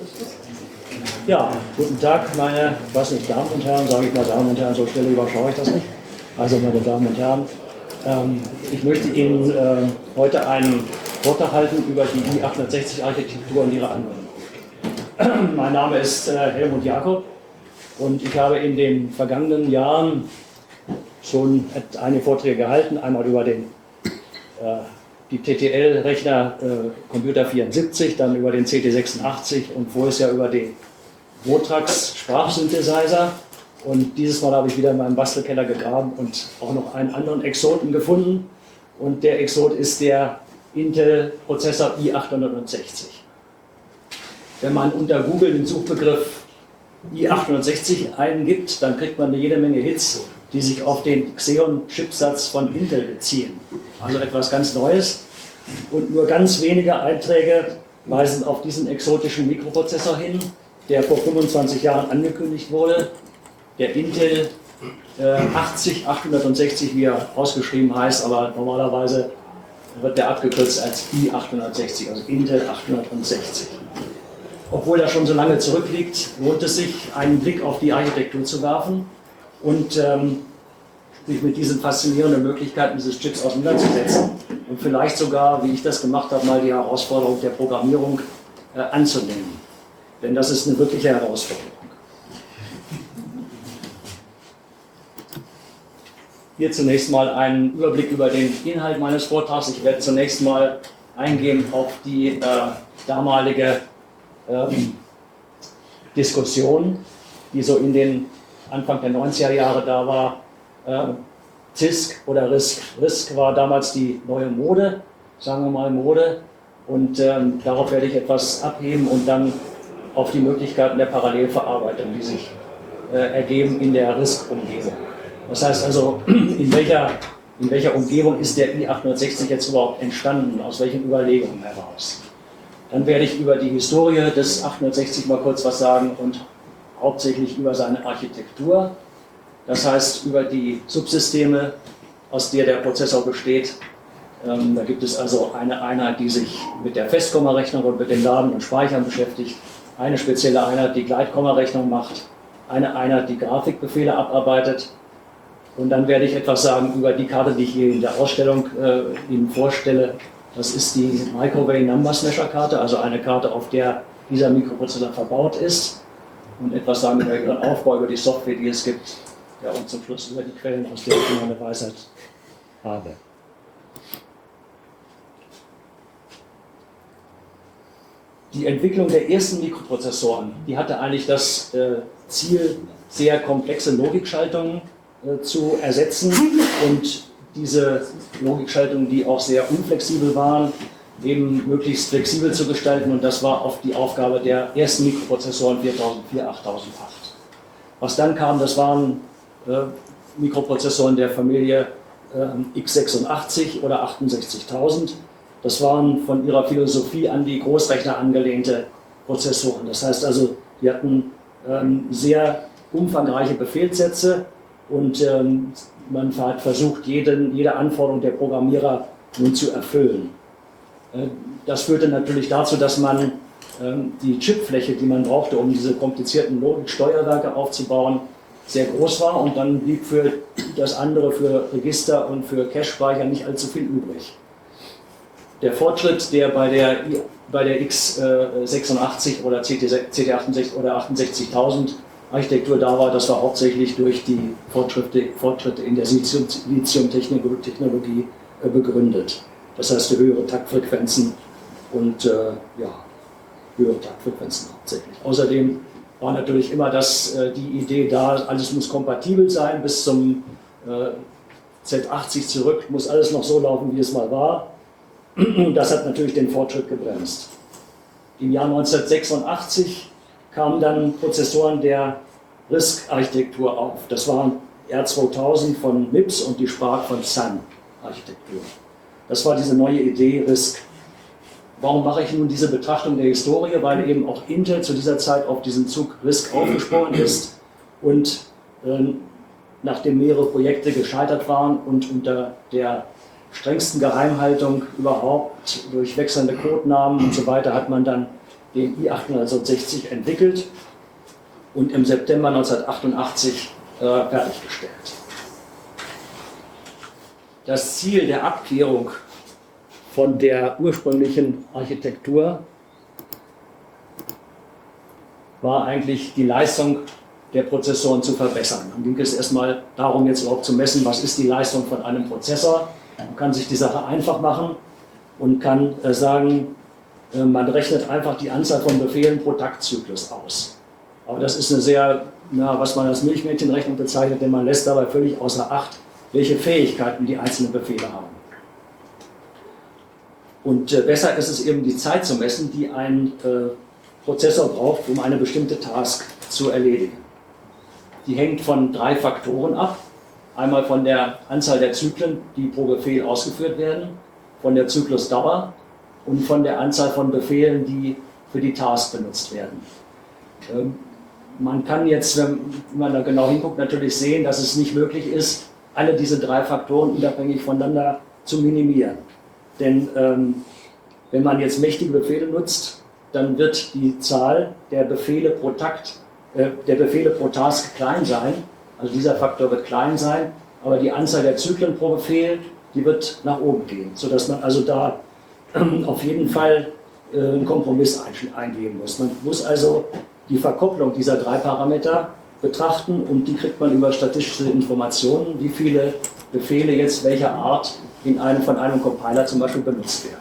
Ja, guten Tag, meine, ich weiß nicht, Damen und Herren, sage ich mal Damen und Herren, so schnell überschaue ich das nicht. Also, meine Damen und Herren, ich möchte Ihnen heute einen Vortrag halten über die i860-Architektur und ihre Anwendung. Mein Name ist Helmut Jakob und ich habe in den vergangenen Jahren schon einige Vorträge gehalten, einmal über die TTL-Rechner Computer 74, dann über den CT86 und voriges Jahr über den Votrax Sprachsynthesizer. Und dieses Mal habe ich wieder in meinem Bastelkeller gegraben und auch noch einen anderen Exoten gefunden. Und der Exot ist der Intel-Prozessor i860. Wenn man unter Google den Suchbegriff i860 eingibt, dann kriegt man jede Menge Hits, die sich auf den Xeon-Chipsatz von Intel beziehen. Also etwas ganz Neues. Und nur ganz wenige Einträge weisen auf diesen exotischen Mikroprozessor hin, der vor 25 Jahren angekündigt wurde. Der Intel 86860, wie er ausgeschrieben heißt, aber normalerweise wird der abgekürzt als i860, also Intel 860. Obwohl er schon so lange zurückliegt, lohnt es sich, einen Blick auf die Architektur zu werfen und sich mit diesen faszinierenden Möglichkeiten dieses Chips auseinanderzusetzen und vielleicht sogar, wie ich das gemacht habe, mal die Herausforderung der Programmierung anzunehmen. Denn das ist eine wirkliche Herausforderung. Hier zunächst mal einen Überblick über den Inhalt meines Vortrags. Ich werde zunächst mal eingehen auf die damalige Diskussion, die so in den Anfang der 90er Jahre da war. CISC oder RISC. RISC war damals die neue Mode, sagen wir mal Mode. Und darauf werde ich etwas abheben und dann auf die Möglichkeiten der Parallelverarbeitung, die sich ergeben in der RISC-Umgebung. Das heißt also, in welcher Umgebung ist der i860 jetzt überhaupt entstanden, aus welchen Überlegungen heraus. Dann werde ich über die Historie des 860 mal kurz was sagen und hauptsächlich über seine Architektur. Das heißt, über die Subsysteme, aus der der Prozessor besteht. Da gibt es also eine Einheit, die sich mit der Festkommarechnung und mit dem Laden und Speichern beschäftigt. Eine spezielle Einheit, die Gleitkommarechnung macht. Eine Einheit, die Grafikbefehle abarbeitet. Und dann werde ich etwas sagen über die Karte, die ich hier in der Ausstellung Ihnen vorstelle. Das ist die Microwave Number Smasher Karte, also eine Karte, auf der dieser Mikroprozessor verbaut ist. Und etwas sagen über ihren Aufbau, über die Software, die es gibt. Ja, und zum Schluss über die Quellen, aus denen ich meine Weisheit habe. Die Entwicklung der ersten Mikroprozessoren, die hatte eigentlich das Ziel, sehr komplexe Logikschaltungen zu ersetzen und diese Logikschaltungen, die auch sehr unflexibel waren, eben möglichst flexibel zu gestalten, und das war oft die Aufgabe der ersten Mikroprozessoren 4004, 8008. Was dann kam, das waren Mikroprozessoren der Familie x86 oder 68000. Das waren von ihrer Philosophie an die Großrechner angelehnte Prozessoren. Das heißt also, die hatten sehr umfangreiche Befehlssätze und man hat versucht, jede Anforderung der Programmierer nun zu erfüllen. Das führte natürlich dazu, dass man die Chipfläche, die man brauchte, um diese komplizierten Logiksteuerwerke aufzubauen, sehr groß war, und dann blieb für das andere, für Register und für Cache-Speicher, nicht allzu viel übrig. Der Fortschritt, der bei der x86 oder CT68 oder 68000 Architektur da war, das war hauptsächlich durch die Fortschritte in der Lithium-Technologie begründet. Das heißt, höhere Taktfrequenzen und höhere Taktfrequenzen hauptsächlich. Außerdem war natürlich immer die Idee da, alles muss kompatibel sein, bis zum Z80 zurück muss alles noch so laufen, wie es mal war. Das hat natürlich den Fortschritt gebremst. Im Jahr 1986 kamen dann Prozessoren der RISC-Architektur auf. Das waren R2000 von MIPS und die Spark von Sun-Architektur. Das war diese neue Idee RISC. Warum mache ich nun diese Betrachtung der Historie? Weil eben auch Intel zu dieser Zeit auf diesen Zug RISC aufgesprungen ist und nachdem mehrere Projekte gescheitert waren und unter der strengsten Geheimhaltung überhaupt durch wechselnde Codenamen und so weiter, hat man dann den i860 entwickelt und im September 1988 fertiggestellt. Das Ziel der Abkehrung von der ursprünglichen Architektur war eigentlich, die Leistung der Prozessoren zu verbessern. Dann ging es erstmal darum, jetzt überhaupt zu messen, was ist die Leistung von einem Prozessor. Man kann sich die Sache einfach machen und kann sagen, man rechnet einfach die Anzahl von Befehlen pro Taktzyklus aus. Aber das ist eine sehr, was man als Milchmädchenrechnung bezeichnet, denn man lässt dabei völlig außer Acht, welche Fähigkeiten die einzelnen Befehle haben. Und besser ist es eben, die Zeit zu messen, die ein Prozessor braucht, um eine bestimmte Task zu erledigen. Die hängt von 3 Faktoren ab. Einmal von der Anzahl der Zyklen, die pro Befehl ausgeführt werden, von der Zyklusdauer und von der Anzahl von Befehlen, die für die Task benutzt werden. Man kann jetzt, wenn man da genau hinguckt, natürlich sehen, dass es nicht möglich ist, alle diese 3 Faktoren unabhängig voneinander zu minimieren. Denn wenn man jetzt mächtige Befehle nutzt, dann wird die Zahl der Befehle pro Task klein sein. Also dieser Faktor wird klein sein, aber die Anzahl der Zyklen pro Befehl, die wird nach oben gehen, sodass man also da auf jeden Fall einen Kompromiss eingehen muss. Man muss also die Verkopplung dieser 3 Parameter betrachten und die kriegt man über statistische Informationen, wie viele Befehle jetzt welcher Art von einem Compiler zum Beispiel benutzt werden.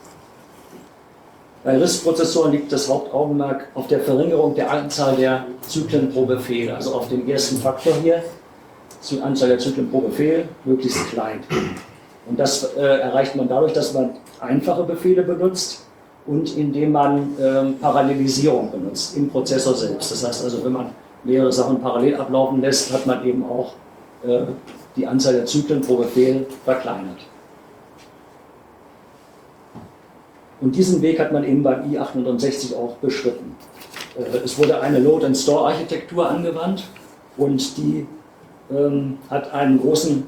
Bei RISC-Prozessoren liegt das Hauptaugenmerk auf der Verringerung der Anzahl der Zyklen pro Befehl, also auf dem ersten Faktor hier, die Anzahl der Zyklen pro Befehl, möglichst klein. Und das erreicht man dadurch, dass man einfache Befehle benutzt und indem man Parallelisierung benutzt im Prozessor selbst. Das heißt also, wenn man mehrere Sachen parallel ablaufen lässt, hat man eben auch die Anzahl der Zyklen pro Befehl verkleinert. Und diesen Weg hat man eben beim i860 auch beschritten. Es wurde eine Load-and-Store-Architektur angewandt und die hat einen großen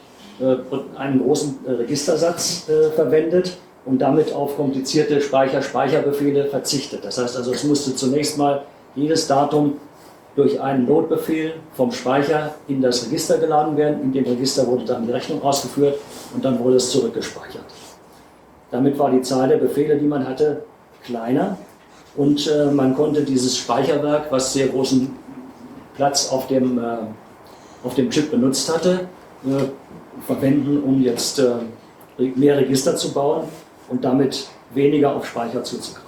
Registersatz verwendet und damit auf komplizierte Speicherbefehle verzichtet. Das heißt also, es musste zunächst mal jedes Datum durch einen Load-Befehl vom Speicher in das Register geladen werden. In dem Register wurde dann die Rechnung ausgeführt und dann wurde es zurückgespeichert. Damit war die Zahl der Befehle, die man hatte, kleiner und man konnte dieses Speicherwerk, was sehr großen Platz auf dem Chip benutzt hatte, verwenden, um jetzt mehr Register zu bauen und damit weniger auf Speicher zuzugreifen.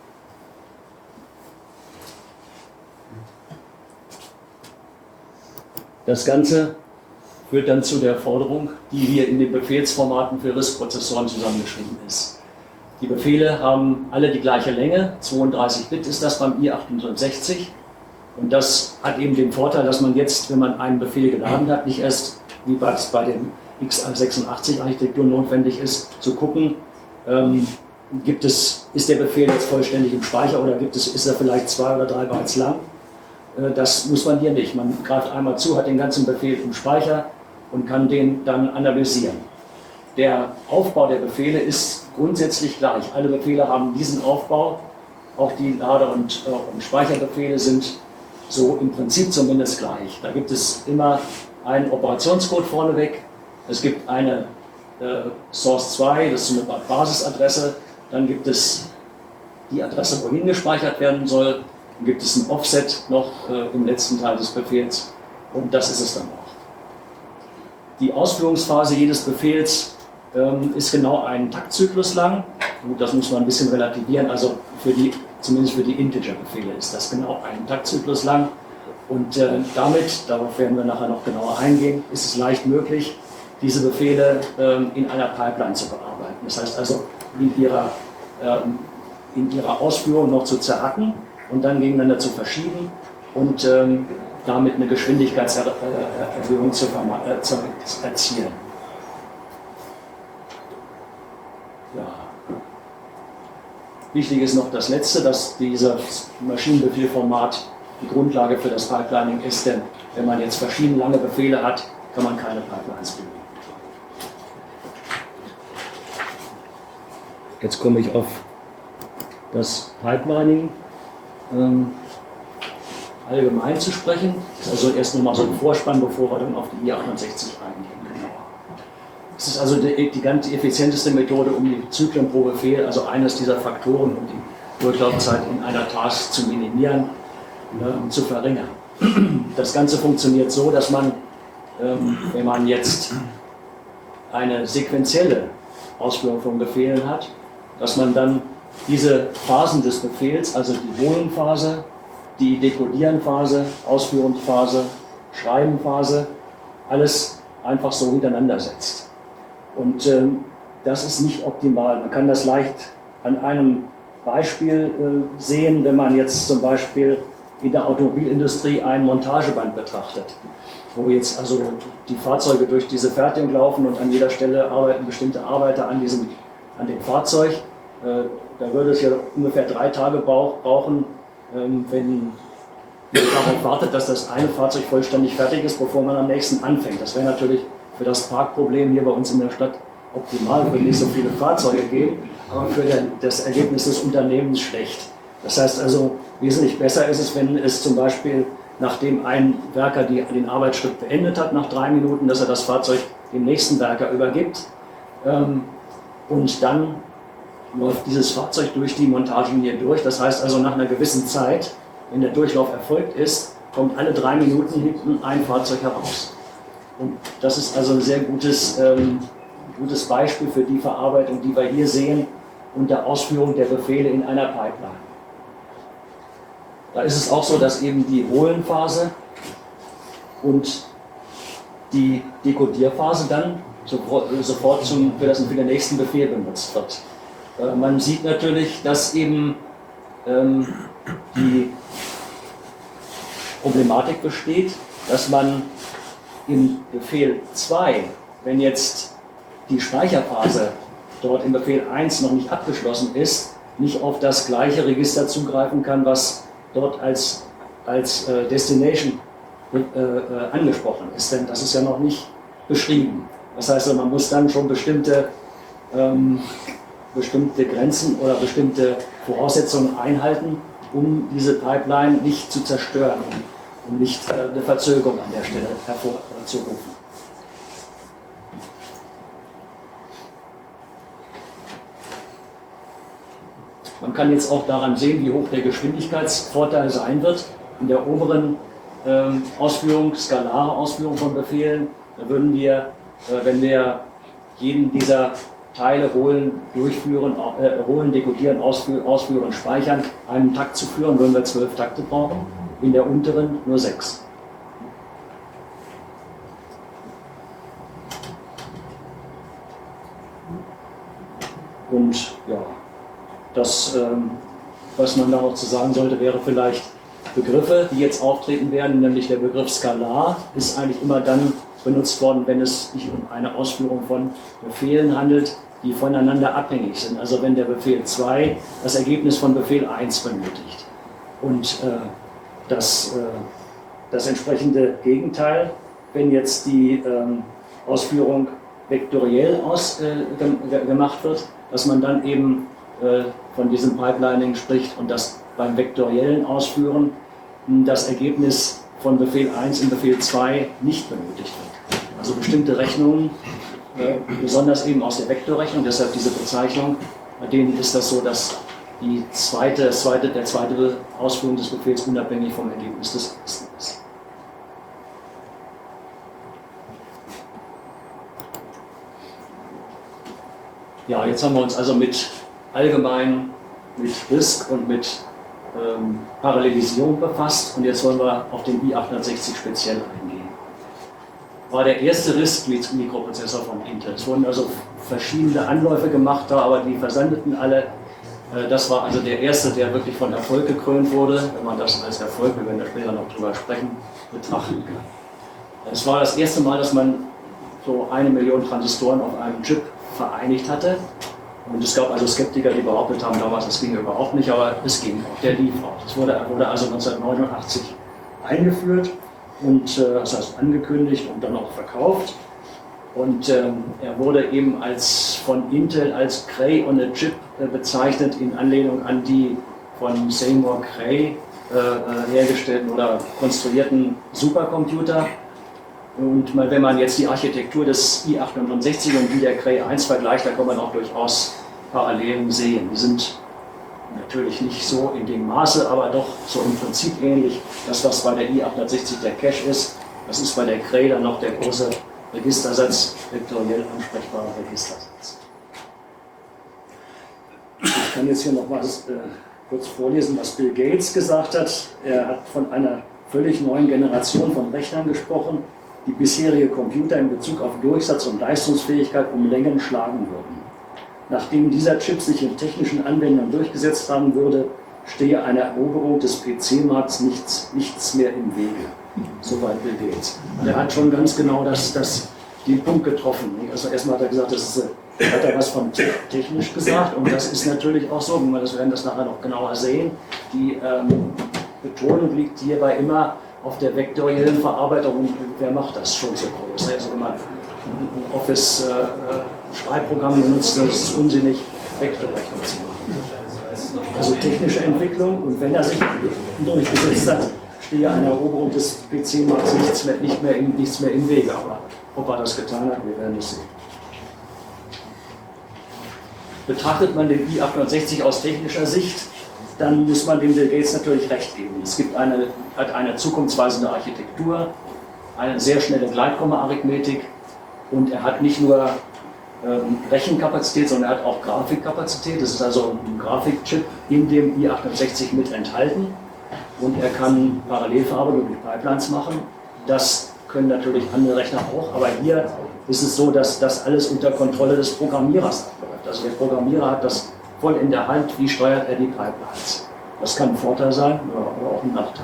Das Ganze führt dann zu der Forderung, die hier in den Befehlsformaten für RISC-Prozessoren zusammengeschrieben ist. Die Befehle haben alle die gleiche Länge, 32 Bit ist das beim i860. Und das hat eben den Vorteil, dass man jetzt, wenn man einen Befehl geladen hat, nicht erst, wie es bei den x86-Architekturen notwendig ist, zu gucken, ist der Befehl jetzt vollständig im Speicher oder ist er vielleicht 2 oder 3 Bytes lang. Das muss man hier nicht. Man greift einmal zu, hat den ganzen Befehl im Speicher und kann den dann analysieren. Der Aufbau der Befehle ist grundsätzlich gleich. Alle Befehle haben diesen Aufbau. Auch die Lade- und Speicherbefehle sind so im Prinzip zumindest gleich. Da gibt es immer einen Operationscode vorneweg. Es gibt eine Source 2, das ist eine Basisadresse. Dann gibt es die Adresse, wohin gespeichert werden soll. Dann gibt es ein Offset noch im letzten Teil des Befehls. Und das ist es dann auch. Die Ausführungsphase jedes Befehls ist genau einen Taktzyklus lang. Gut, das muss man ein bisschen relativieren. Also zumindest für die Integer-Befehle ist das genau einen Taktzyklus lang. Und damit, darauf werden wir nachher noch genauer eingehen, ist es leicht möglich, diese Befehle in einer Pipeline zu bearbeiten. Das heißt also, in ihrer Ausführung noch zu zerhacken und dann gegeneinander zu verschieben und damit eine Geschwindigkeitserhöhung zu erzielen. Ja. Wichtig ist noch das Letzte, dass dieses Maschinenbefehlformat die Grundlage für das Pipelining ist, denn wenn man jetzt verschiedene lange Befehle hat, kann man keine Pipelines bilden. Jetzt komme ich auf das Pipelining allgemein zu sprechen. Das ist also erst nochmal so ein Vorspann, bevor wir dann auf die I68 eingehen. Das ist also die ganz effizienteste Methode, um die Zyklen pro Befehl, also eines dieser Faktoren, um die Durchlaufzeit in einer Task zu minimieren und zu verringern. Das Ganze funktioniert so, dass man, wenn man jetzt eine sequentielle Ausführung von Befehlen hat, dass man dann diese Phasen des Befehls, also die Holen-Phase, die Dekodieren-Phase, Ausführungsphase, Schreiben-Phase, alles einfach so hintereinander setzt. Und das ist nicht optimal. Man kann das leicht an einem Beispiel sehen, wenn man jetzt zum Beispiel in der Automobilindustrie ein Montageband betrachtet, wo jetzt also die Fahrzeuge durch diese Fertigung laufen und an jeder Stelle arbeiten bestimmte Arbeiter an dem Fahrzeug. Da würde es ja ungefähr 3 Tage brauchen, wenn man darauf wartet, dass das eine Fahrzeug vollständig fertig ist, bevor man am nächsten anfängt. Das wäre natürlich für das Parkproblem hier bei uns in der Stadt optimal, wenn nicht so viele Fahrzeuge geben, aber für das Ergebnis des Unternehmens schlecht. Das heißt also, wesentlich besser ist es, wenn es zum Beispiel, nachdem ein Werker den Arbeitsschritt beendet hat, nach 3 Minuten, dass er das Fahrzeug dem nächsten Werker übergibt und dann läuft dieses Fahrzeug durch die Montagelinie durch. Das heißt also, nach einer gewissen Zeit, wenn der Durchlauf erfolgt ist, kommt alle 3 Minuten hinten ein Fahrzeug heraus. Und das ist also ein sehr gutes Beispiel für die Verarbeitung, die wir hier sehen, unter Ausführung der Befehle in einer Pipeline. Da ist es auch so, dass eben die Holen-Phase und die Dekodierphase dann sofort für den nächsten Befehl benutzt wird. Man sieht natürlich, dass eben die Problematik besteht, dass man im Befehl 2, wenn jetzt die Speicherphase dort im Befehl 1 noch nicht abgeschlossen ist, nicht auf das gleiche Register zugreifen kann, was dort als Destination angesprochen ist, denn das ist ja noch nicht beschrieben. Das heißt, man muss dann schon bestimmte Grenzen oder bestimmte Voraussetzungen einhalten, um diese Pipeline nicht zu zerstören, um nicht eine Verzögerung an der Stelle hervorzurufen. Man kann jetzt auch daran sehen, wie hoch der Geschwindigkeitsvorteil sein wird. In der oberen Ausführung, skalare Ausführung von Befehlen, da würden wir, wenn wir jeden dieser Teile holen, dekodieren, ausführen, speichern, einen Takt zu führen, würden wir 12 Takte brauchen. In der unteren nur 6. Und ja, das, was man da noch zu sagen sollte, wäre vielleicht Begriffe, die jetzt auftreten werden, nämlich der Begriff Skalar ist eigentlich immer dann benutzt worden, wenn es sich um eine Ausführung von Befehlen handelt, die voneinander abhängig sind. Also wenn der Befehl 2 das Ergebnis von Befehl 1 benötigt. Und das entsprechende Gegenteil, wenn jetzt die Ausführung vektoriell gemacht wird, dass man dann eben von diesem Pipelining spricht und dass beim vektoriellen Ausführen das Ergebnis von Befehl 1 in Befehl 2 nicht benötigt wird. Also bestimmte Rechnungen, besonders eben aus der Vektorrechnung, deshalb diese Bezeichnung, bei denen ist das so, dass der zweite Ausführung des Befehls unabhängig vom Ergebnis des ersten ist. Ja, jetzt haben wir uns also allgemein mit RISC und mit Parallelisierung befasst und jetzt wollen wir auf den i860 speziell eingehen. War der erste RISC-Mikroprozessor von Intel. Es wurden also verschiedene Anläufe gemacht, aber die versandeten alle. Das war also der erste, der wirklich von Erfolg gekrönt wurde, wenn man das als Erfolg, wir werden da später noch drüber sprechen, betrachten kann. Es war das erste Mal, dass man so 1 Million Transistoren auf einem Chip vereinigt hatte. Und es gab also Skeptiker, die behauptet haben, damals das ging überhaupt nicht, aber es ging auch, der lief auch. Das wurde also 1989 eingeführt und das heißt angekündigt und dann auch verkauft. Und er wurde eben von Intel als Cray on a Chip bezeichnet, in Anlehnung an die von Seymour Cray hergestellten oder konstruierten Supercomputer. Und wenn man jetzt die Architektur des i869 und die der Cray 1 vergleicht, da kann man auch durchaus Parallelen sehen. Die sind natürlich nicht so in dem Maße, aber doch so im Prinzip ähnlich. Das, was bei der i860 der Cache ist, das ist bei der Cray dann noch der große Registersatz, vektoriell ansprechbarer Registersatz. Ich kann jetzt hier noch mal kurz vorlesen, was Bill Gates gesagt hat. Er hat von einer völlig neuen Generation von Rechnern gesprochen, die bisherige Computer in Bezug auf Durchsatz und Leistungsfähigkeit um Längen schlagen würden. Nachdem dieser Chip sich in technischen Anwendungen durchgesetzt haben würde, stehe einer Eroberung des PC-Markts nichts mehr im Wege. Soweit Bill Gates. Und er hat schon ganz genau den Punkt getroffen. Also erstmal hat er gesagt, hat er was von technisch gesagt, und das ist natürlich auch so, wir werden das nachher noch genauer sehen. Die Betonung liegt hierbei immer auf der vektoriellen Verarbeitung, und wer macht das schon so groß? Also wenn man ein Office-Schreibprogramm benutzt, das ist unsinnig, Vektorrechnung zu machen. Also technische Entwicklung, und wenn er sich durchgesetzt hat, stehe einer Eroberung des PC-Markts nichts mehr im Wege. Aber ob er das getan hat, wir werden es sehen. Betrachtet man den i860 aus technischer Sicht, dann muss man dem Bill Gates natürlich recht geben. Es hat eine zukunftsweisende Architektur, eine sehr schnelle Gleitkomma-Arithmetik, und er hat nicht nur Rechenkapazität, sondern er hat auch Grafikkapazität. Das ist also ein Grafikchip in dem i860 mit enthalten, und er kann Parallelverarbeitung mit Pipelines machen. Das können natürlich andere Rechner auch, aber hier ist es so, dass das alles unter Kontrolle des Programmierers abläuft. Also der Programmierer hat das voll in der Hand, wie steuert er die Pipelines. Das kann ein Vorteil sein, aber auch ein Nachteil.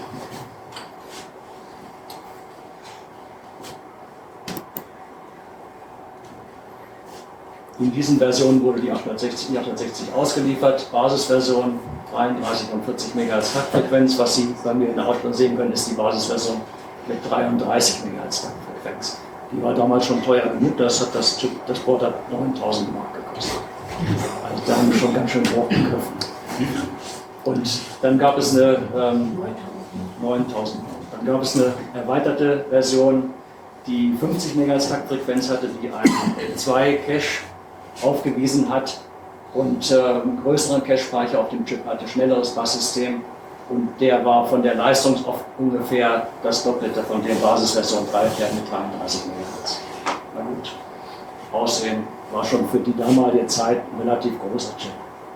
In diesen Versionen wurde die i860 ausgeliefert. Basisversion 33 und 40 MHz Taktfrequenz. Was Sie bei mir in der Hauptversion sehen können, ist die Basisversion mit 33 MHz Taktfrequenz. Die war damals schon teuer genug, das Board hat 9.000 Mark gekostet. Also da haben wir schon ganz schön hoch gegriffen. Und dann gab es eine 9.000 Mark. Dann gab es eine erweiterte Version, die 50 MHz Taktfrequenz hatte, die einen L2-Cache aufgewiesen hat und einen größeren Cache-Speicher auf dem Chip hatte, schnelleres Basssystem, und der war von der Leistung auf ungefähr das Doppelte von der Basisversion 3, der mit 33 MHz. Na gut, Aussehen war schon für die damalige Zeit ein relativ großer Chip.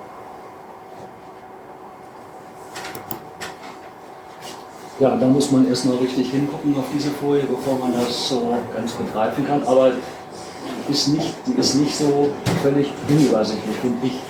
Ja, da muss man erstmal richtig hingucken auf diese Folie, bevor man das so ganz begreifen kann. Aber die ist nicht so völlig unübersichtlich, finde ich.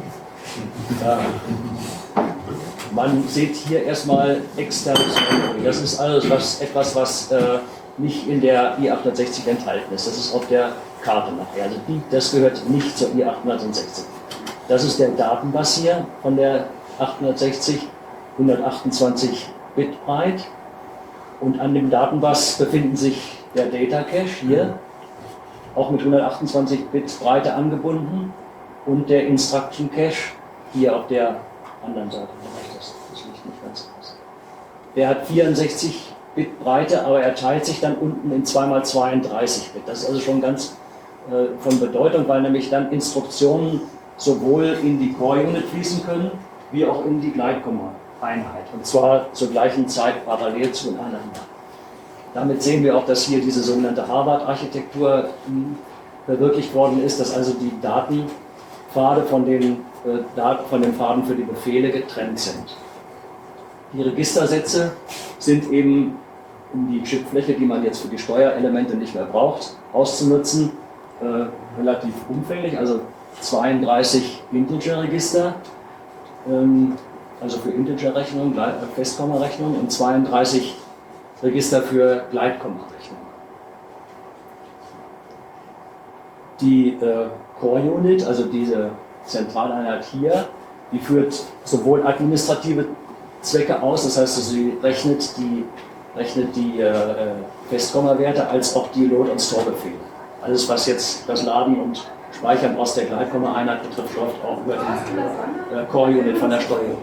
Man sieht hier erstmal externes Memory. Das ist alles etwas, was nicht in der i860 enthalten ist. Das ist auf der Karte nachher. Also das gehört nicht zur i860. Das ist der Datenbus hier von der 860, 128 Bit breit, und an dem Datenbus befinden sich der Data Cache hier, auch mit 128 Bit Breite angebunden, und der Instruction Cache hier auf der anderen Seite. Das liegt nicht ganz aus. Der hat 64 Bit Breite, aber er teilt sich dann unten in 2x32 Bit. Das ist also schon ganz von Bedeutung, weil nämlich dann Instruktionen sowohl in die Core Unit fließen können, wie auch in die Gleitkomma-Einheit, und zwar zur gleichen Zeit parallel zueinander. Damit sehen wir auch, dass hier diese sogenannte Harvard-Architektur verwirklicht worden ist, dass also die Datenpfade von den Pfaden für die Befehle getrennt sind. Die Registersätze sind eben, um die Chipfläche, die man jetzt für die Steuerelemente nicht mehr braucht, auszunutzen, relativ umfänglich, also 32 Integer-Register, also für Integer-Rechnung, Festkomma-Rechnung, und 32 Register für Gleitkomma-Rechnung. Die Core-Unit, also diese Zentraleinheit hier, die führt sowohl administrative Zwecke aus, das heißt, sie rechnet die Festkomma-Werte, als auch die Load- und Store-Befehle. alles was jetzt das Laden und Speichern aus der Gleitkomma-Einheit betrifft, läuft auch über die Core-Unit von der Steuerung.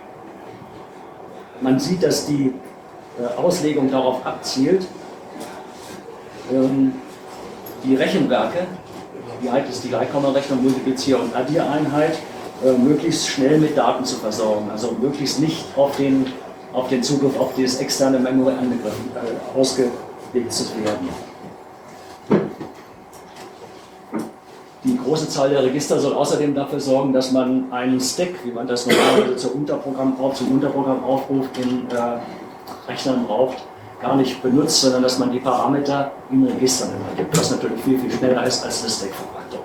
Man sieht, dass die Auslegung darauf abzielt, die Rechenwerke, wie alt ist die Gleitkommarechnung, Multiplizier- und Addiereinheit, möglichst schnell mit Daten zu versorgen, also möglichst nicht auf den Zugriff auf dieses externe Memory ausgelegt zu werden. Die große Zahl der Register soll außerdem dafür sorgen, dass man einen Stack, wie man das normalerweise zum Unterprogrammaufruf in Rechnern braucht, gar nicht benutzt, sondern dass man die Parameter in Registern gibt, was natürlich viel, viel schneller ist als eine Stack-Verwaltung.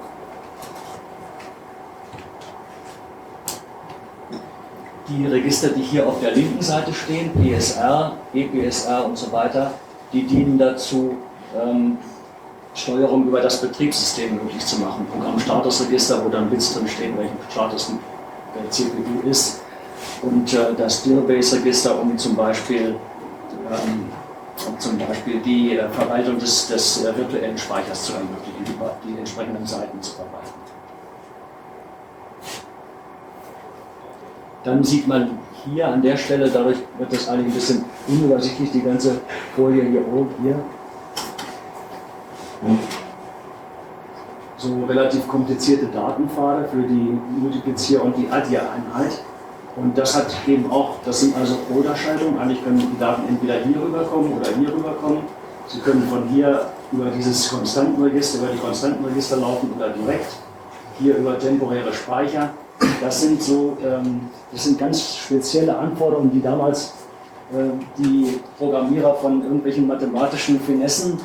Die Register, die hier auf der linken Seite stehen, PSR, EPSR und so weiter, die dienen dazu, Steuerung über das Betriebssystem möglich zu machen. Programmstatusregister, wo dann Bits drin stehen, welchen Status der CPU ist. Und das Deal-Base-Register, um zum Beispiel die Verwaltung des virtuellen Speichers zu ermöglichen, die entsprechenden Seiten zu verwalten. Dann sieht man hier an der Stelle, dadurch wird das eigentlich ein bisschen unübersichtlich, die ganze Folie hier oben, hier. So relativ komplizierte Datenpfade für die Multiplizier- und die Addier-Einheit. Und das hat eben auch, das sind also Unterscheidungen. Eigentlich können die Daten entweder hier rüberkommen oder hier rüberkommen. Sie können von hier über dieses Konstantenregister, über die Konstantenregister laufen oder direkt hier über temporäre Speicher. Das sind ganz spezielle Anforderungen, die damals die Programmierer von irgendwelchen mathematischen Finessen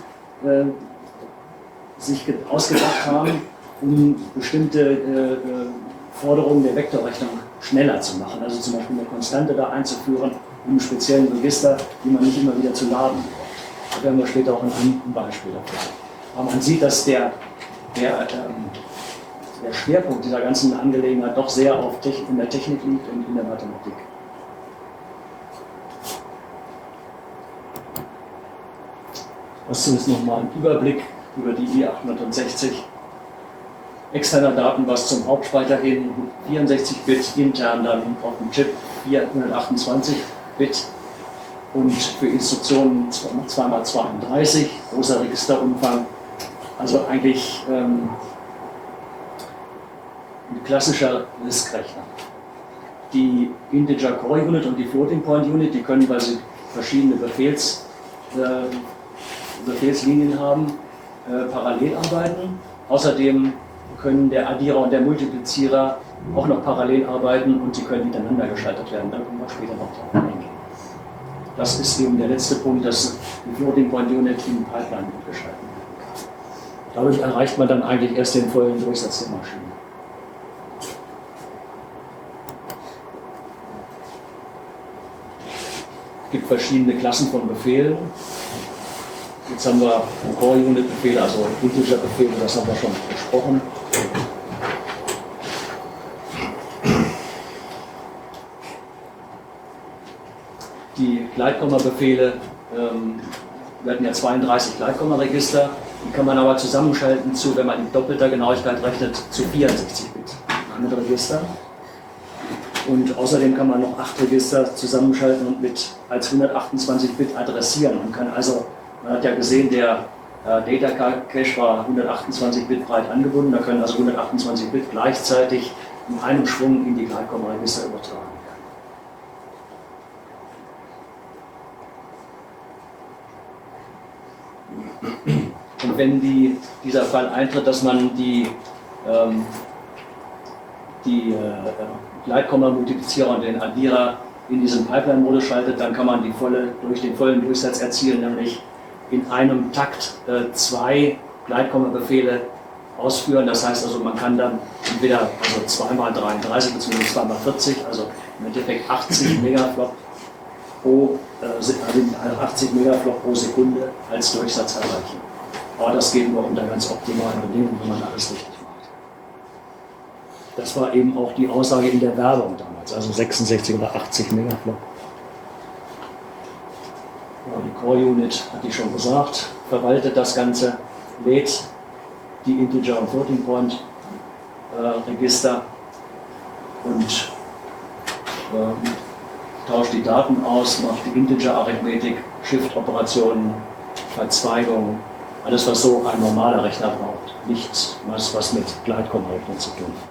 sich ausgedacht haben, um bestimmte Forderungen der Vektorrechnung schneller zu machen. Also zum Beispiel eine Konstante da einzuführen in einem speziellen Register, die man nicht immer wieder zu laden braucht. Da werden wir später auch ein Beispiel dafür. Aber man sieht, dass der Schwerpunkt dieser ganzen Angelegenheit doch sehr in der Technik liegt und in der Mathematik. Das ist nochmal ein Überblick über die i860 externer Daten, was zum Hauptspeicher hin 64-Bit, intern dann auf dem Chip 428-Bit und für Instruktionen 2x32, großer Registerumfang. Also eigentlich ein klassischer RISC-Rechner. Die Integer Core Unit und die Floating Point Unit, die können, weil sie verschiedene Befehlslinien haben, parallel arbeiten. Außerdem können der Addierer und der Multiplizierer auch noch parallel arbeiten und sie können hintereinander geschaltet werden. Da können wir später noch drauf eingehen. Das ist eben der letzte Punkt, dass die Floating Point Unit in Pipeline mitgeschaltet werden kann. Dadurch erreicht man dann eigentlich erst den vollen Durchsatz der Maschine. Es gibt verschiedene Klassen von Befehlen. Jetzt haben wir Core-Unit-Befehle, also Integer-Befehle, das haben wir schon besprochen. Die Gleitkomma-Befehle, wir hatten ja 32 Gleitkomma-Register, die kann man aber zusammenschalten zu, wenn man in doppelter Genauigkeit rechnet, zu 64-Bit mit Register. Und außerdem kann man noch 8 Register zusammenschalten und als 128-Bit adressieren. Man kann also, man hat ja gesehen, der Data Cache war 128-Bit breit angebunden, da können also 128-Bit gleichzeitig in einem Schwung in die Gleitkomma-Register übertragen werden. Und wenn dieser Fall eintritt, dass man die Gleitkomma-Multiplizierer und den Addierer in diesen Pipeline-Modus schaltet, dann kann man durch den vollen Durchsatz erzielen, nämlich in einem Takt 2 Gleitkomma-Befehle ausführen. Das heißt also, man kann dann entweder 2x33 bzw. 2x40, also im Endeffekt 80 Megaflop pro Sekunde als Durchsatz erreichen. Aber das geht nur unter ganz optimalen Bedingungen, wenn man alles richtig macht. Das war eben auch die Aussage in der Werbung damals, also 66 oder 80 Megaflop. Ja, die Core Unit, hatte ich schon gesagt, verwaltet das Ganze, lädt die Integer- und Floating-Point-Register und tauscht die Daten aus, macht die Integer-Arithmetik, Shift-Operationen, Verzweigungen, alles was so ein normaler Rechner braucht, nichts was mit Gleitkommarechnung zu tun hat.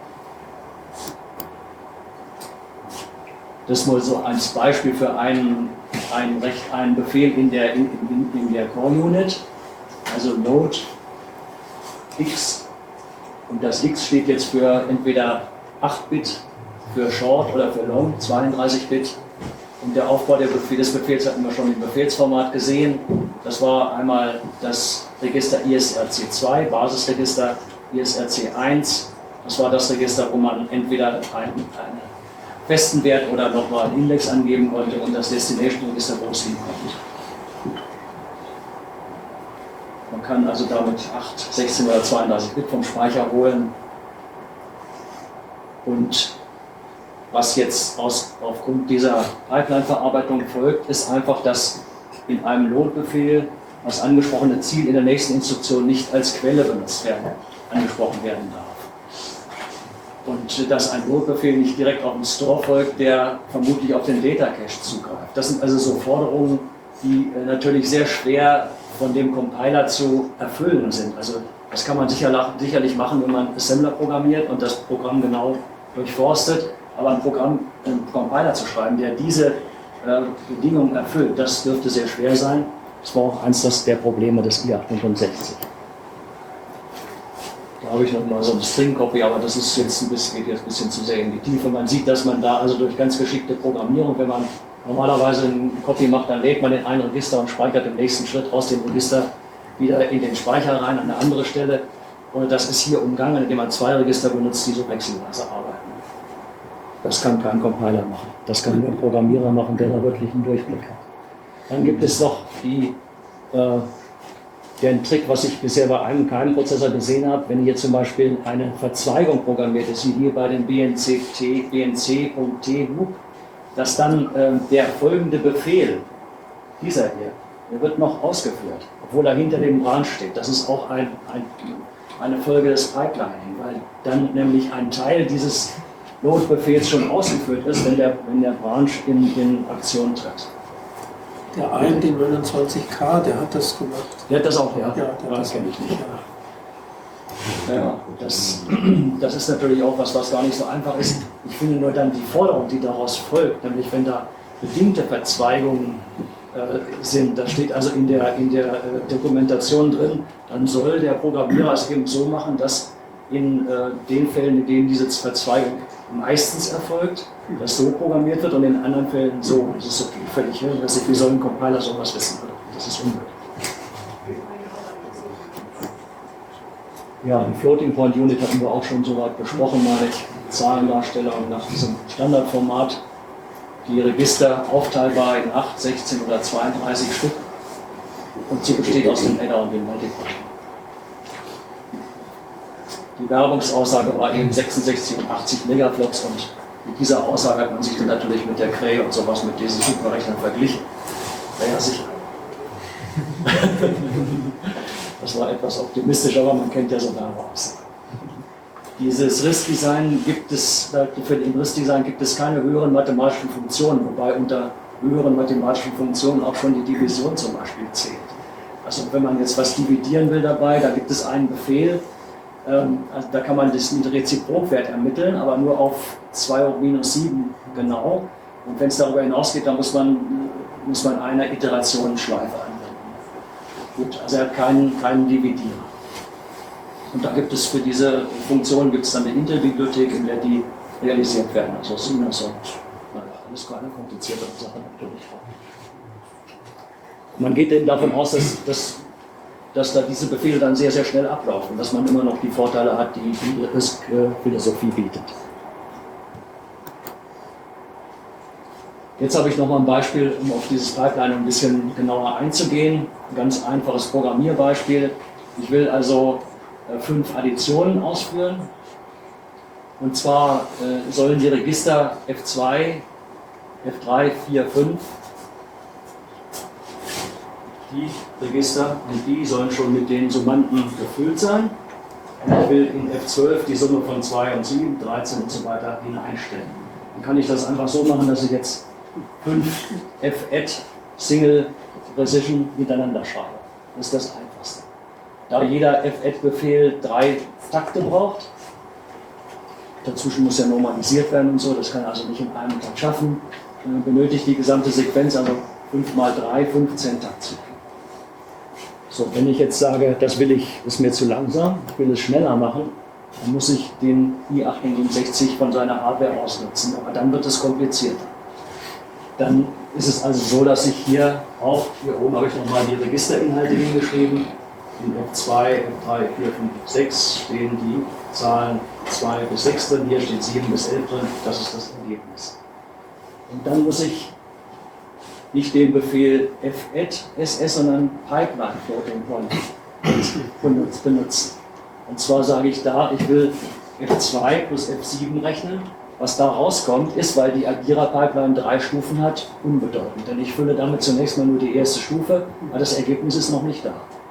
Das ist mal so als Beispiel für einen Befehl in der Core-Unit, also Load X, und das X steht jetzt für entweder 8-Bit für Short oder für Long, 32-Bit. Und der Aufbau des Befehls hatten wir schon im Befehlsformat gesehen. Das war einmal das Register ISRC2, Basisregister ISRC1. Das war das Register, wo man entweder einen festen Wert oder nochmal einen Index angeben konnte, und das Destination-Register, wo es hinkommt. Man kann also damit 8, 16 oder 32 Bit vom Speicher holen. Und was jetzt aufgrund dieser Pipeline-Verarbeitung folgt, ist einfach, dass in einem Load-Befehl das angesprochene Ziel in der nächsten Instruktion nicht als Quelle angesprochen werden darf. Und dass ein Load-Befehl nicht direkt auf den Store folgt, der vermutlich auf den Data-Cache zugreift. Das sind also so Forderungen, die natürlich sehr schwer von dem Compiler zu erfüllen sind. Also das kann man sicherlich machen, wenn man Assembler programmiert und das Programm genau durchforstet. Aber einen Compiler zu schreiben, der diese Bedingungen erfüllt, das dürfte sehr schwer sein. Das war auch eins der Probleme des i865. Da habe ich noch mal so eine String-Copy, aber das ist jetzt geht jetzt ein bisschen zu sehr in die Tiefe. Man sieht, dass man da also durch ganz geschickte Programmierung, wenn man normalerweise ein Copy macht, dann lädt man in ein Register und speichert im nächsten Schritt aus dem Register wieder in den Speicher rein, an eine andere Stelle. Und das ist hier umgangen, indem man zwei Register benutzt, die so wechselweise arbeiten. Das kann kein Compiler machen. Das kann nur ein Programmierer machen, der da wirklich einen Durchblick hat. Dann gibt es noch den Trick, was ich bisher bei keinem Prozessor gesehen habe, wenn jetzt zum Beispiel eine Verzweigung programmiert ist, wie hier bei dem BNC.T-Loop, dass dann der folgende Befehl, dieser hier, der wird noch ausgeführt, obwohl er hinter dem Branch steht. Das ist auch eine Folge des Pipelining, weil dann nämlich ein Teil dieses Load-Befehls schon ausgeführt ist, wenn der Branch in Aktion tritt. Der AMD29K, der hat das gemacht. Der hat das auch, ja? Ja, das kenne ich nicht. Ja, das ist natürlich auch was gar nicht so einfach ist. Ich finde nur dann die Forderung, die daraus folgt, nämlich wenn da bedingte Verzweigungen sind, da steht also in der Dokumentation drin, dann soll der Programmierer es eben so machen, dass in den Fällen, in denen diese Verzweigung meistens erfolgt, das so programmiert wird, und in anderen Fällen so. Das ist okay, völlig hirnrissig. Wie soll ein Compiler sowas wissen? Das ist unmöglich. Ja, die Floating Point Unit hatten wir auch schon so weit besprochen, meine Zahlendarstellung nach diesem Standardformat. Die Register aufteilbar in 8, 16 oder 32 Stück, und sie besteht aus dem Adder und dem Multiplier. Die Werbungsaussage war eben 66 und 80 Megaflops, und mit dieser Aussage hat man sich dann natürlich mit der Cray und sowas, mit diesen Superrechnern verglichen. Naja, sicher. Das war etwas optimistisch, aber man kennt ja so eine Aussage. Dieses RISC-Design für den RISC-Design gibt es keine höheren mathematischen Funktionen, wobei unter höheren mathematischen Funktionen auch schon die Division zum Beispiel zählt. Also wenn man jetzt was dividieren will dabei, da gibt es einen Befehl, also da kann man den Reziprokwert ermitteln, aber nur auf 2 hoch minus 7 genau. Und wenn es darüber hinausgeht, dann muss man eine Iterationenschleife anwenden. Gut, also er hat keinen Dividierer. Und da gibt es für diese Funktion dann eine Intel-Bibliothek, in der die realisiert werden. Also Sinus und alles keine komplizierte Sache natürlich auch. Man geht eben davon aus, dass da diese Befehle dann sehr, sehr schnell ablaufen, dass man immer noch die Vorteile hat, die RISC-Philosophie bietet. Jetzt habe ich noch mal ein Beispiel, um auf dieses Pipeline ein bisschen genauer einzugehen. Ein ganz einfaches Programmierbeispiel. Ich will also 5 Additionen ausführen. Und zwar sollen die Register F2, F3, 4, 5 die Register und die sollen schon mit den Summanden gefüllt sein. Und ich will in F12 die Summe von 2 und 7, 13 und so weiter hineinstellen. Dann kann ich das einfach so machen, dass ich jetzt 5 F-Add Single Precision miteinander schreibe. Das ist das Einfachste. Da jeder F-Add-Befehl 3 Takte braucht, dazwischen muss ja normalisiert werden und so, das kann er also nicht in einem Takt schaffen, benötigt die gesamte Sequenz, also 5 mal 3, 15 Taktzyklen. So, wenn ich jetzt sage, das ist mir zu langsam, ich will es schneller machen, dann muss ich den i869 von seiner Hardware ausnutzen, aber dann wird es komplizierter. Dann ist es also so, dass ich hier oben habe ich nochmal die Registerinhalte hingeschrieben. In F2, F3, 4, 5, 6 stehen die Zahlen 2 bis 6 drin, hier steht 7 bis 11 drin, das ist das Ergebnis. Und dann muss ich nicht den Befehl fadd ss, sondern pipeline floating point benutzen. Und zwar sage ich da, ich will F2 plus F7 rechnen. Was da rauskommt, ist, weil die Agira-Pipeline 3 Stufen hat, unbedeutend. Denn ich fülle damit zunächst mal nur die erste Stufe, aber das Ergebnis ist noch nicht da.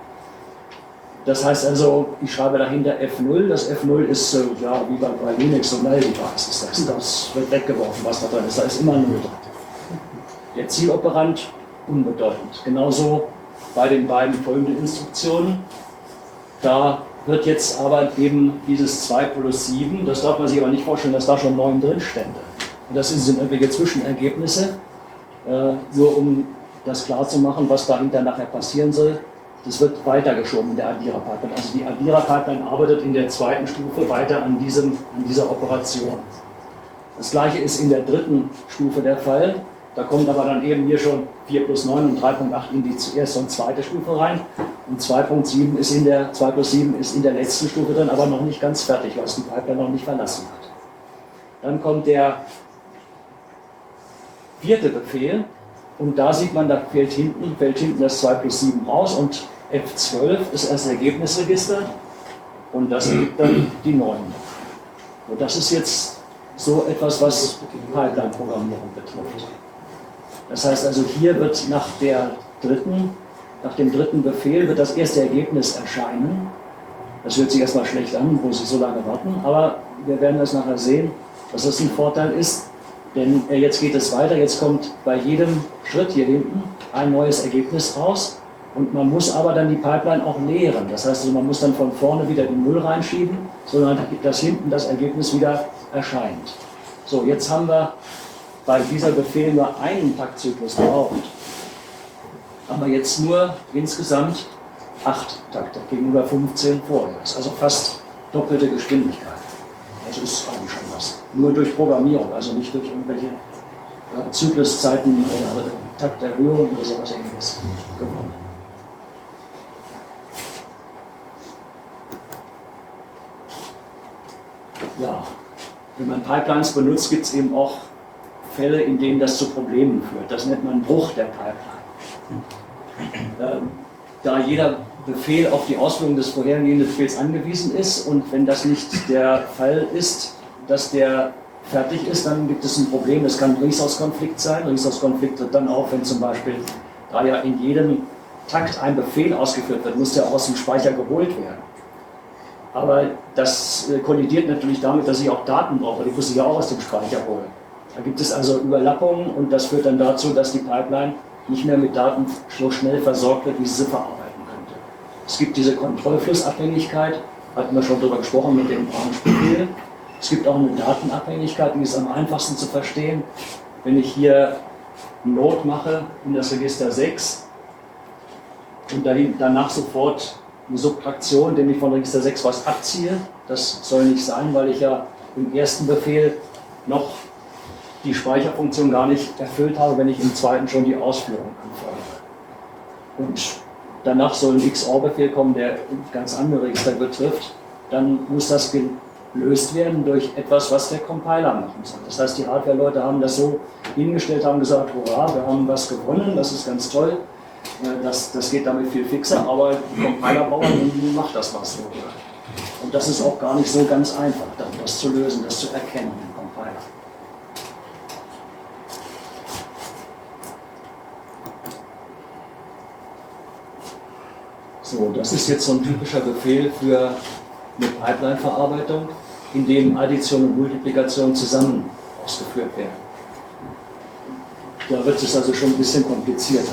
Das heißt also, ich schreibe dahinter F0. Das F0 ist ja, wie bei Linux so null device ist das. Das wird weggeworfen, was da drin ist. Da ist immer 0 drin. Der Zieloperand unbedeutend. Genauso bei den beiden folgenden Instruktionen. Da wird jetzt aber eben dieses 2 plus 7, das darf man sich aber nicht vorstellen, dass da schon 9 drin stände. Und das sind irgendwelche Zwischenergebnisse, nur um das klar zu machen, was dahinter nachher passieren soll. Das wird weitergeschoben in der Adira-Pipeline. Also die Adira-Pipeline arbeitet in der zweiten Stufe weiter an dieser Operation. Das gleiche ist in der dritten Stufe der Fall. Da kommt aber dann eben hier schon 4 plus 9 und 3.8 in die erste und zweite Stufe rein. Und 2.7 ist 2 plus 7 ist in der letzten Stufe drin, aber noch nicht ganz fertig, weil es die Pipeline noch nicht verlassen hat. Dann kommt der vierte Befehl und da sieht man, da fällt hinten das 2 plus 7 raus und F12 ist das Ergebnisregister und das gibt dann die 9. Und das ist jetzt so etwas, was Pipeline-Programmierung betrifft. Das heißt also, hier wird nach dem dritten Befehl wird das erste Ergebnis erscheinen. Das hört sich erstmal schlecht an, wo Sie so lange warten, aber wir werden das nachher sehen, dass das ein Vorteil ist, denn jetzt geht es weiter, jetzt kommt bei jedem Schritt hier hinten ein neues Ergebnis raus und man muss aber dann die Pipeline auch leeren. Das heißt, also, man muss dann von vorne wieder die 0 reinschieben, sondern dass hinten das Ergebnis wieder erscheint. So, jetzt haben wir bei dieser Befehl nur einen Taktzyklus gebraucht, aber jetzt nur insgesamt 8 Takte gegenüber 15 vorher. Das ist also fast doppelte Geschwindigkeit. Das ist eigentlich schon was. Nur durch Programmierung, also nicht durch irgendwelche Zykluszeiten oder Takterhöhung oder sowas ähnliches gewonnen. Ja, wenn man Pipelines benutzt, gibt es eben auch Fälle, in denen das zu Problemen führt. Das nennt man Bruch der Pipeline. Da jeder Befehl auf die Ausführung des vorhergehenden Befehls angewiesen ist und wenn das nicht der Fall ist, dass der fertig ist, dann gibt es ein Problem. Es kann ein Resource-Konflikt sein. Resource-Konflikt tritt dann auf, wenn zum Beispiel, da ja in jedem Takt ein Befehl ausgeführt wird, muss der auch aus dem Speicher geholt werden. Aber das kollidiert natürlich damit, dass ich auch Daten brauche. Die muss ich ja auch aus dem Speicher holen. Da gibt es also Überlappungen und das führt dann dazu, dass die Pipeline nicht mehr mit Daten so schnell versorgt wird, wie sie verarbeiten könnte. Es gibt diese Kontrollflussabhängigkeit, hatten wir schon darüber gesprochen mit dem Branchbefehl. Es gibt auch eine Datenabhängigkeit, die ist am einfachsten zu verstehen. Wenn ich hier einen Load mache in das Register 6 und danach sofort eine Subtraktion, indem ich von Register 6 was abziehe, das soll nicht sein, weil ich ja im ersten Befehl noch die Speicherfunktion gar nicht erfüllt habe, wenn ich im zweiten schon die Ausführung anfordere. Und danach soll ein XOR-Befehl kommen, der ganz andere Register betrifft. Dann muss das gelöst werden durch etwas, was der Compiler machen soll. Das heißt, die Hardware-Leute haben das so hingestellt, haben gesagt, hurra, wir haben was gewonnen, das ist ganz toll, das geht damit viel fixer, aber die Compiler-Bauern, die macht das was so. Und das ist auch gar nicht so ganz einfach, dann das zu lösen, das zu erkennen im Compiler. So, das ist jetzt so ein typischer Befehl für eine Pipeline-Verarbeitung, in dem Addition und Multiplikation zusammen ausgeführt werden. Da wird es also schon ein bisschen komplizierter.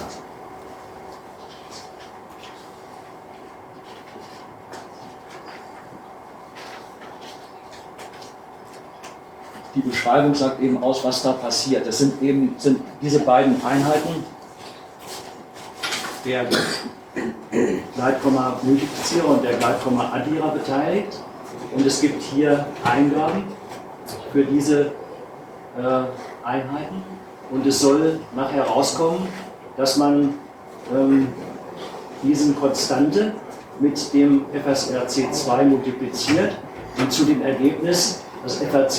Die Beschreibung sagt eben aus, was da passiert. Das sind diese beiden Einheiten, der Gleitkomma-Multiplizierer und der Gleitkomma-Addierer beteiligt. Und es gibt hier Eingaben für diese Einheiten. Und es soll nachher rauskommen, dass man diesen Konstante mit dem FSRC2 multipliziert und zu dem Ergebnis das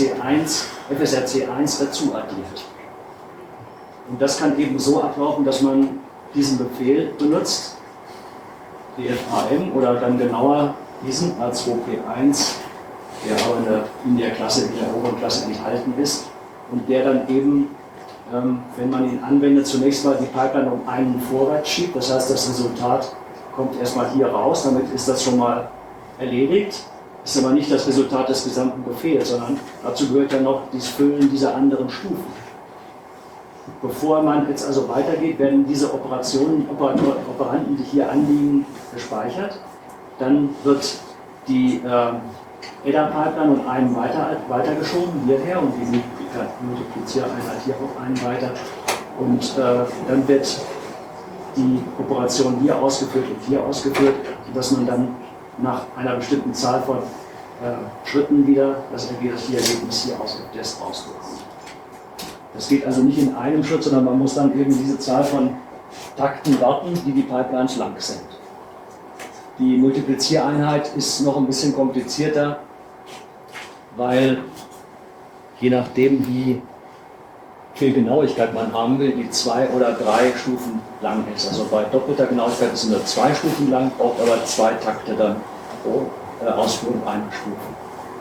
FSRC1 dazu addiert. Und das kann eben so ablaufen, dass man diesen Befehl benutzt, dfam, oder dann genauer diesen A2P1, der aber in der Klasse, in der oberen Klasse enthalten ist und der dann eben, wenn man ihn anwendet, zunächst mal die Pipeline um einen vorwärts schiebt. Das heißt, das Resultat kommt erstmal hier raus, damit ist das schon mal erledigt. Das ist aber nicht das Resultat des gesamten Befehls, sondern dazu gehört ja noch das Füllen dieser anderen Stufen. Bevor man jetzt also weitergeht, werden diese Operanden, die hier anliegen, gespeichert. Dann wird die Adder-Pipeline um einen weitergeschoben, hierher, und die Multipliziereinheit hier auch einen weiter. Und dann wird die Operation hier ausgeführt und hier ausgeführt, sodass man dann nach einer bestimmten Zahl von Schritten wieder das Ergebnis hier ausgibt, das rausbekommt. Das geht also nicht in einem Schritt, sondern man muss dann eben diese Zahl von Takten warten, die Pipelines lang sind. Die Multipliziereinheit ist noch ein bisschen komplizierter, weil je nachdem, wie viel Genauigkeit man haben will, die 2 oder 3 Stufen lang ist. Also bei doppelter Genauigkeit ist es nur 2 Stufen lang, braucht aber 2 Takte dann pro Ausführung einer Stufe.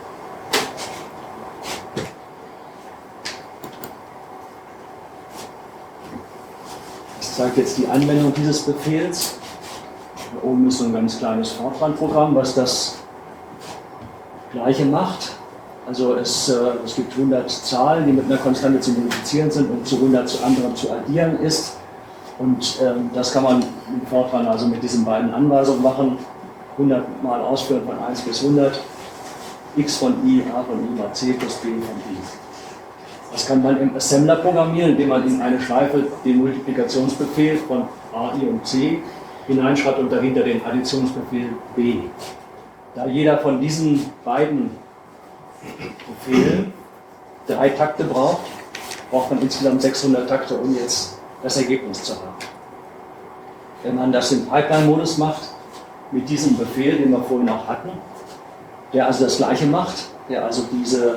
Das zeigt jetzt die Anwendung dieses Befehls. Hier oben ist so ein ganz kleines Fortran-Programm, was das Gleiche macht. Also es gibt 100 Zahlen, die mit einer Konstante zu multiplizieren sind und zu 100 zu anderen zu addieren ist. Und das kann man mit Fortran, also mit diesen beiden Anweisungen machen. 100 Mal ausführen von 1 bis 100, x von i, a von i mal c plus b von i. Das kann man im Assembler programmieren, indem man in eine Schleife den Multiplikationsbefehl von a, i und c hineinschreibt und dahinter den Additionsbefehl b. Da jeder von diesen beiden Befehlen 3 Takte braucht man insgesamt 600 Takte, um jetzt das Ergebnis zu haben. Wenn man das im Pipeline-Modus macht, mit diesem Befehl, den wir vorhin auch hatten, der also das Gleiche macht, der also diese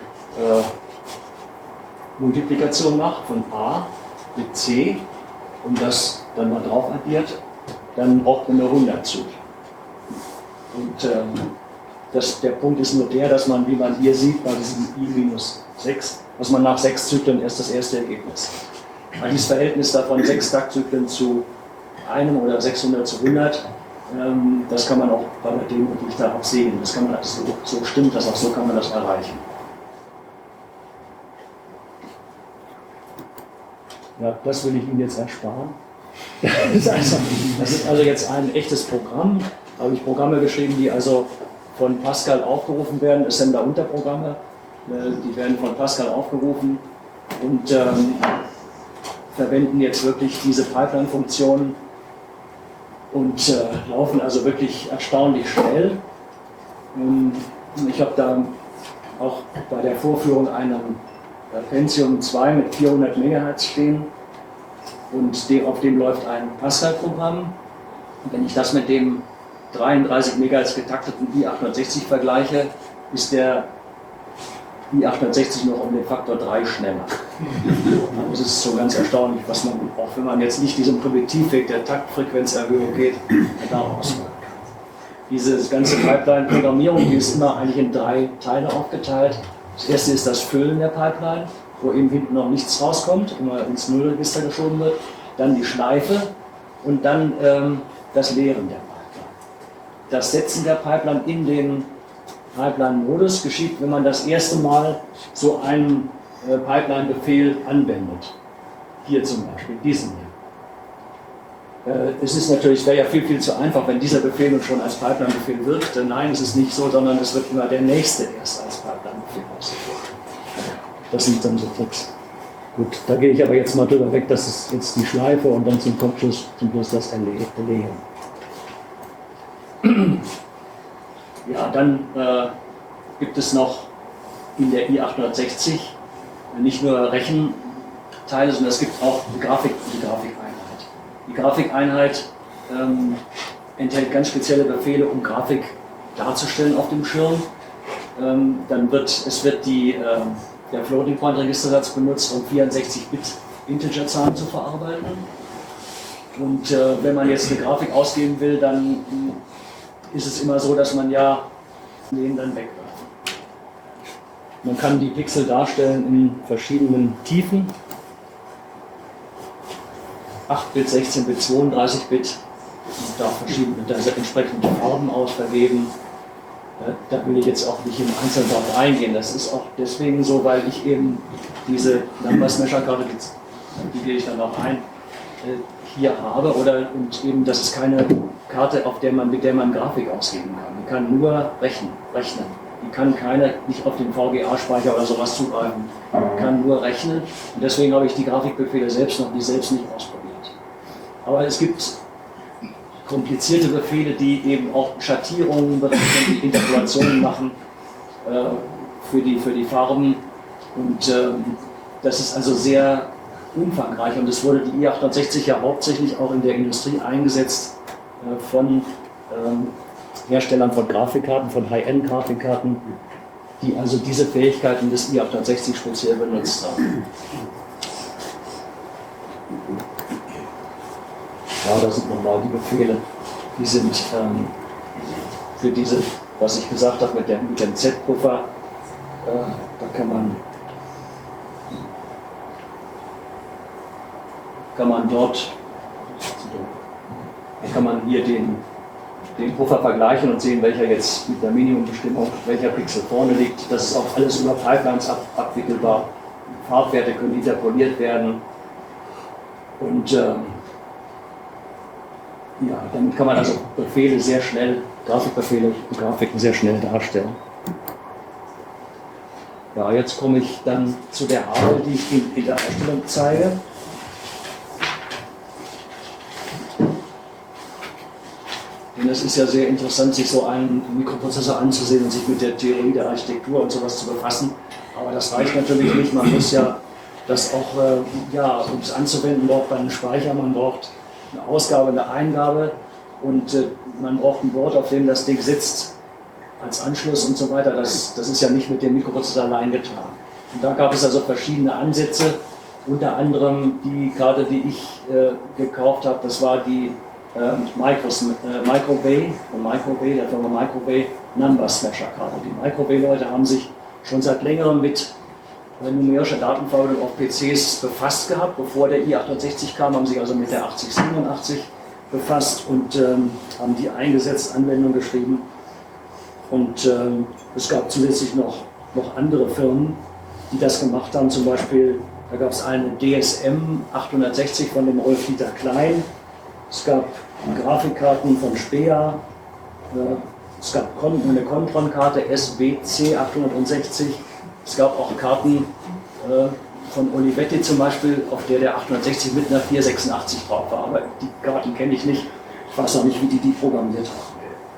Multiplikation macht von a mit c und das dann mal drauf addiert, dann braucht man nur 100 zu. Und der Punkt ist nur der, dass man, wie man hier sieht, bei diesem i-6, dass man nach 6 Zyklen erst das erste Ergebnis hat. Weil dieses Verhältnis davon 6 Taktzyklen zu einem oder 600 zu 100, das kann man auch bei der Demo, die ich da auch sehen. Das kann man, so stimmt das auch, so kann man das erreichen. Ja, das will ich Ihnen jetzt ersparen. Das ist also jetzt ein echtes Programm. Da habe ich Programme geschrieben, die also von Pascal aufgerufen werden, Assembler-Unterprogramme. Die werden von Pascal aufgerufen und verwenden jetzt wirklich diese Pipeline-Funktionen und laufen also wirklich erstaunlich schnell. Ich habe da auch bei der Vorführung einen Pentium 2 mit 400 MHz stehen und auf dem läuft ein Pascal-Programm. Wenn ich das mit dem 33 MHz getakteten i860 vergleiche, ist der i860 noch um den Faktor 3 schneller. Das ist so ganz erstaunlich, was man, auch wenn man jetzt nicht diesen Primitivweg der Taktfrequenzerhöhung geht, daraus machen kann. Diese ganze Pipeline-Programmierung, die ist immer eigentlich in 3 Teile aufgeteilt. Das erste ist das Füllen der Pipeline, wo eben hinten noch nichts rauskommt, immer ins Nullregister geschoben wird. Dann die Schleife und dann das Leeren der Pipeline. das Setzen der Pipeline in den Pipeline-Modus geschieht, wenn man das erste Mal so einen Pipeline-Befehl anwendet. Hier zum Beispiel, diesen hier. Es ist natürlich, wäre ja viel zu einfach, wenn dieser Befehl nun schon als Pipeline-Befehl wirkt. Nein, es ist nicht so, sondern es wird immer der nächste erst als Pipeline-Befehl ausgeführt. Das sind dann so Tricks. Gut, da gehe ich aber jetzt mal drüber weg, das ist jetzt die Schleife und dann zum Schluss das Erlegen. Ja, dann gibt es noch in der i860 nicht nur Rechenteile, sondern es gibt auch die Grafikeinheit. Die Grafikeinheit enthält ganz spezielle Befehle, um Grafik darzustellen auf dem Schirm. Dann wird der Floating Point Registersatz benutzt, um 64-Bit Integerzahlen zu verarbeiten. Und wenn man jetzt eine Grafik ausgeben will, dann ist es immer so, dass man ja den dann wegwerfen. Man kann die Pixel darstellen in verschiedenen Tiefen. 8-Bit, 16-Bit, 32-Bit. Da entsprechende Farben ausvergeben. Da will ich jetzt auch nicht im Einzelnen drauf eingehen. Das ist auch deswegen so, weil ich eben diese Number Smasher Karte, die gehe ich dann auch ein, hier habe. Und eben, das ist keine Karte, mit der man Grafik ausgeben kann. Die kann nur rechnen. Die kann nicht auf den VGA-Speicher oder sowas zugreifen. Die kann nur rechnen. Und deswegen habe ich die Grafikbefehle selbst nicht ausprobiert. Aber es gibt komplizierte Befehle, die eben auch Schattierungen berechnen, Interpolationen machen für die Farben. Und das ist also sehr umfangreich. Und es wurde die i860 ja hauptsächlich auch in der Industrie eingesetzt von Herstellern von Grafikkarten, von High-End-Grafikkarten, die also diese Fähigkeiten des i860 speziell benutzt haben. Ja, das sind nochmal die Befehle. Die sind für diese, was ich gesagt habe, mit dem Z-Puffer, da kann man hier den Puffer vergleichen und sehen, welcher jetzt mit der Minimum-Bestimmung, welcher Pixel vorne liegt. Das ist auch alles über Pipelines abwickelbar. Farbwerte können interpoliert werden. Und damit kann man also Befehle sehr schnell, Grafiken sehr schnell darstellen. Ja, jetzt komme ich dann zu der Arbeit, die ich in der Ausstellung zeige. Denn es ist ja sehr interessant, sich so einen Mikroprozessor anzusehen und sich mit der Theorie der Architektur und sowas zu befassen. Aber das reicht natürlich nicht. Man muss ja das auch, um es anzuwenden, braucht man einen Speicher, man braucht eine Ausgabe, eine Eingabe und man braucht ein Board, auf dem das Ding sitzt, als Anschluss und so weiter. Das ist ja nicht mit dem Mikroprozessor allein getan. Und da gab es also verschiedene Ansätze, unter anderem die Karte, die ich gekauft habe, das war die Microbay, der Firma Microbay Number Smasher Karte. Die Microbay-Leute haben sich schon seit längerem mit numerischer Datenverarbeitung auf PCs befasst gehabt. Bevor der i860 kam, haben sich also mit der 8087 befasst und haben die eingesetzt, Anwendungen geschrieben. Und es gab zusätzlich noch andere Firmen, die das gemacht haben. Zum Beispiel, da gab es eine DSM 860 von dem Rolf-Dieter Klein. Es gab Grafikkarten von Speer. Es gab eine Contron-Karte SBC 860. Es gab auch Karten von Olivetti zum Beispiel, auf der 860 mit einer 486 drauf war. Aber die Karten kenne ich nicht. Ich weiß auch nicht, wie die programmiert haben.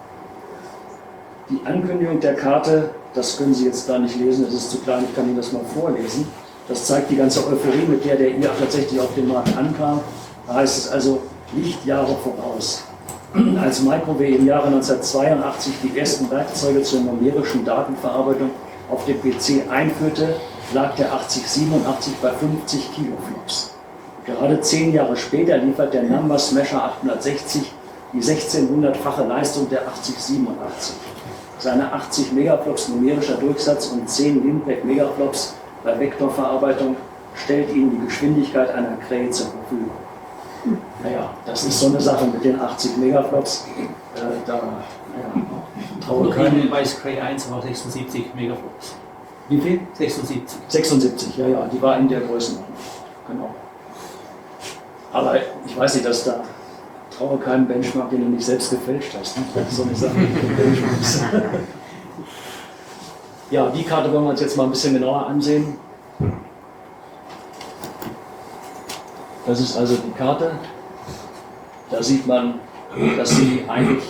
Die Ankündigung der Karte, das können Sie jetzt da nicht lesen, das ist zu klein, ich kann Ihnen das mal vorlesen. Das zeigt die ganze Euphorie, mit der i860 auf den Markt ankam. Da heißt es also Lichtjahre voraus. Als Microbay im Jahre 1982 die ersten Werkzeuge zur numerischen Datenverarbeitung auf dem PC einführte, lag der 8087 bei 50 Kiloflops. Gerade 10 Jahre später liefert der Number Smasher 860 die 1600-fache Leistung der 8087. Seine 80 Megaflops numerischer Durchsatz und 10 Limpec Megaflops bei Vektorverarbeitung stellt ihm die Geschwindigkeit einer Krähe zur Verfügung. Naja, das ist so eine Sache mit den 80 Megaflops. Da Ja. Traue Noch keinem. bei Cray 1 war 76 Megaflops. Wie viel? 76. 76, ja, ja, die war in der Größenordnung. Genau. Aber ich weiß nicht, dass da traue keinem Benchmark, den du nicht selbst gefälscht hast. Ne? Das ist so eine Sache mit Benchmarks. Ja, die Karte wollen wir uns jetzt mal ein bisschen genauer ansehen. Das ist also die Karte. Da sieht man, dass sie eigentlich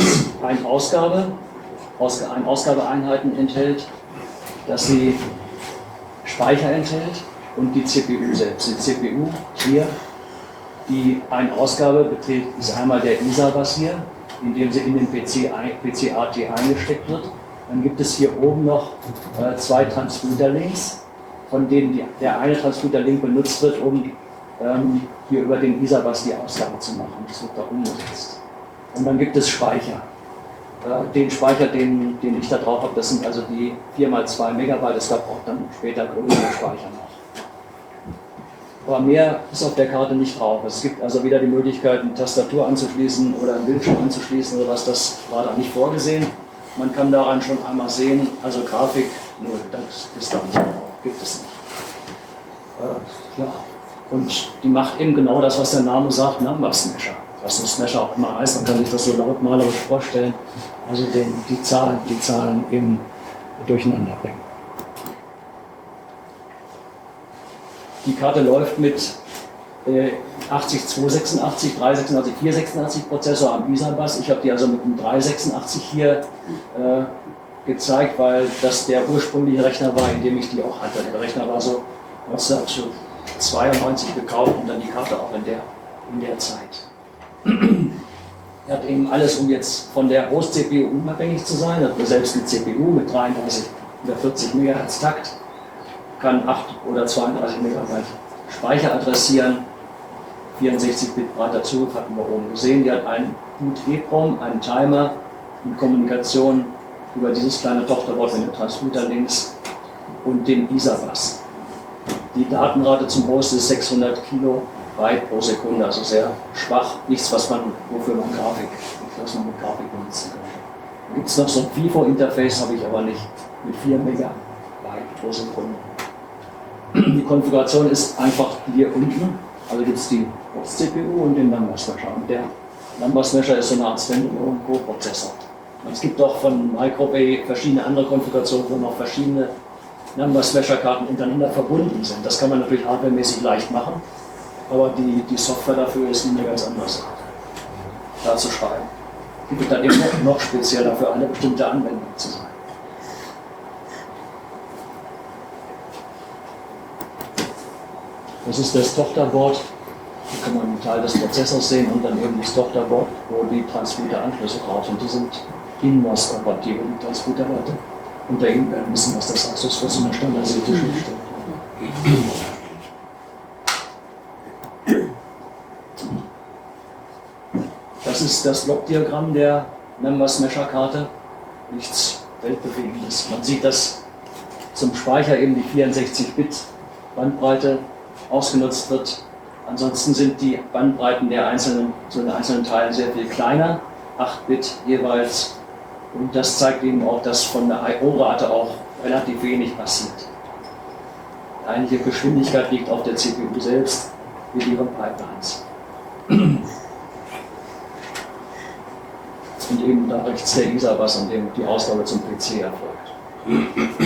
Ausgabeeinheiten enthält, dass sie Speicher enthält und die CPU selbst. Die CPU hier, die Ein-Ausgabe beträgt, ist einmal der ISA-Bus hier, indem sie in den PC-AT eingesteckt wird. Dann gibt es hier oben noch zwei Transmitter-Links, von denen der eine Transmitter-Link benutzt wird, um hier über den ISA-Bus die Ausgabe zu machen. Das wird da umgesetzt. Und dann gibt es Speicher. Den Speicher, den ich da drauf habe, das sind also die 4x2 Megabyte. Es gab auch dann später größere Speicher noch. Aber mehr ist auf der Karte nicht drauf. Es gibt also weder die Möglichkeit, eine Tastatur anzuschließen oder einen Bildschirm anzuschließen oder was. Das war da nicht vorgesehen. Man kann daran schon einmal sehen, also Grafik, null, das ist da nicht drauf. Gibt es nicht. Ja. Und die macht eben genau das, was der Name sagt, Number Smasher. Was ein Smasher auch immer heißt, man kann sich das so lautmalerisch vorstellen. Also die Zahlen eben durcheinander bringen. Die Karte läuft mit 80286, 386, 486 Prozessor am ISA-Bus. Ich habe die also mit einem 386 hier gezeigt, weil das der ursprüngliche Rechner war, in dem ich die auch hatte. Der Rechner war so 1992 gekauft und dann die Karte auch in der Zeit. Er hat eben alles, um jetzt von der Host-CPU unabhängig zu sein. Er hat selbst eine CPU mit 33 oder 40 MHz Takt, kann 8 oder 32 MB Speicher adressieren, 64-Bit breiter Zugriff hatten wir oben gesehen. Die hat einen Boot-EEPROM, einen Timer und Kommunikation über dieses kleine Tochterboard mit dem Transmitter links und dem ISA-Bus. Die Datenrate zum Host ist 600 Kilobyte pro Sekunde, also sehr schwach. Nichts, wofür man mit Grafik benutzen kann. Da gibt es noch so ein FIFO-Interface, habe ich aber nicht, mit 4 Megabyte pro Sekunde. Die Konfiguration ist einfach hier unten, also gibt es die Host-CPU und den Number Smasher. Und der Number Smasher ist so eine Art Standalone Co-Prozessor. Es gibt auch von Microbay verschiedene andere Konfigurationen, wo noch verschiedene Number Smasher Karten untereinander verbunden sind. Das kann man natürlich hardwaremäßig leicht machen, aber die Software dafür ist eine ganz andere Sache. Da zu schreiben. Die wird dann eben noch spezieller für eine bestimmte Anwendung zu sein. Das ist das Tochterboard. Hier kann man einen Teil des Prozessors sehen und dann eben das Tochterboard, wo die Transmitter-Anschlüsse drauf sind. Die sind InMOS-kompatibel, die Transmitterwerte. Und da eben werden wissen, was das heißt. Das ist eine standardisierte Schnittstelle. Das ist das Blockdiagramm der Number Smasher Karte. Nichts Weltbewegendes. Man sieht, dass zum Speicher eben die 64-Bit Bandbreite ausgenutzt wird. Ansonsten sind die Bandbreiten der einzelnen Teilen sehr viel kleiner, 8 Bit jeweils. Und das zeigt eben auch, dass von der I/O-Rate auch relativ wenig passiert. Die eigentliche Geschwindigkeit liegt auf der CPU selbst, mit ihren Pipelines. Und eben da rechts der ISA-Bus, an dem die Ausgabe zum PC erfolgt.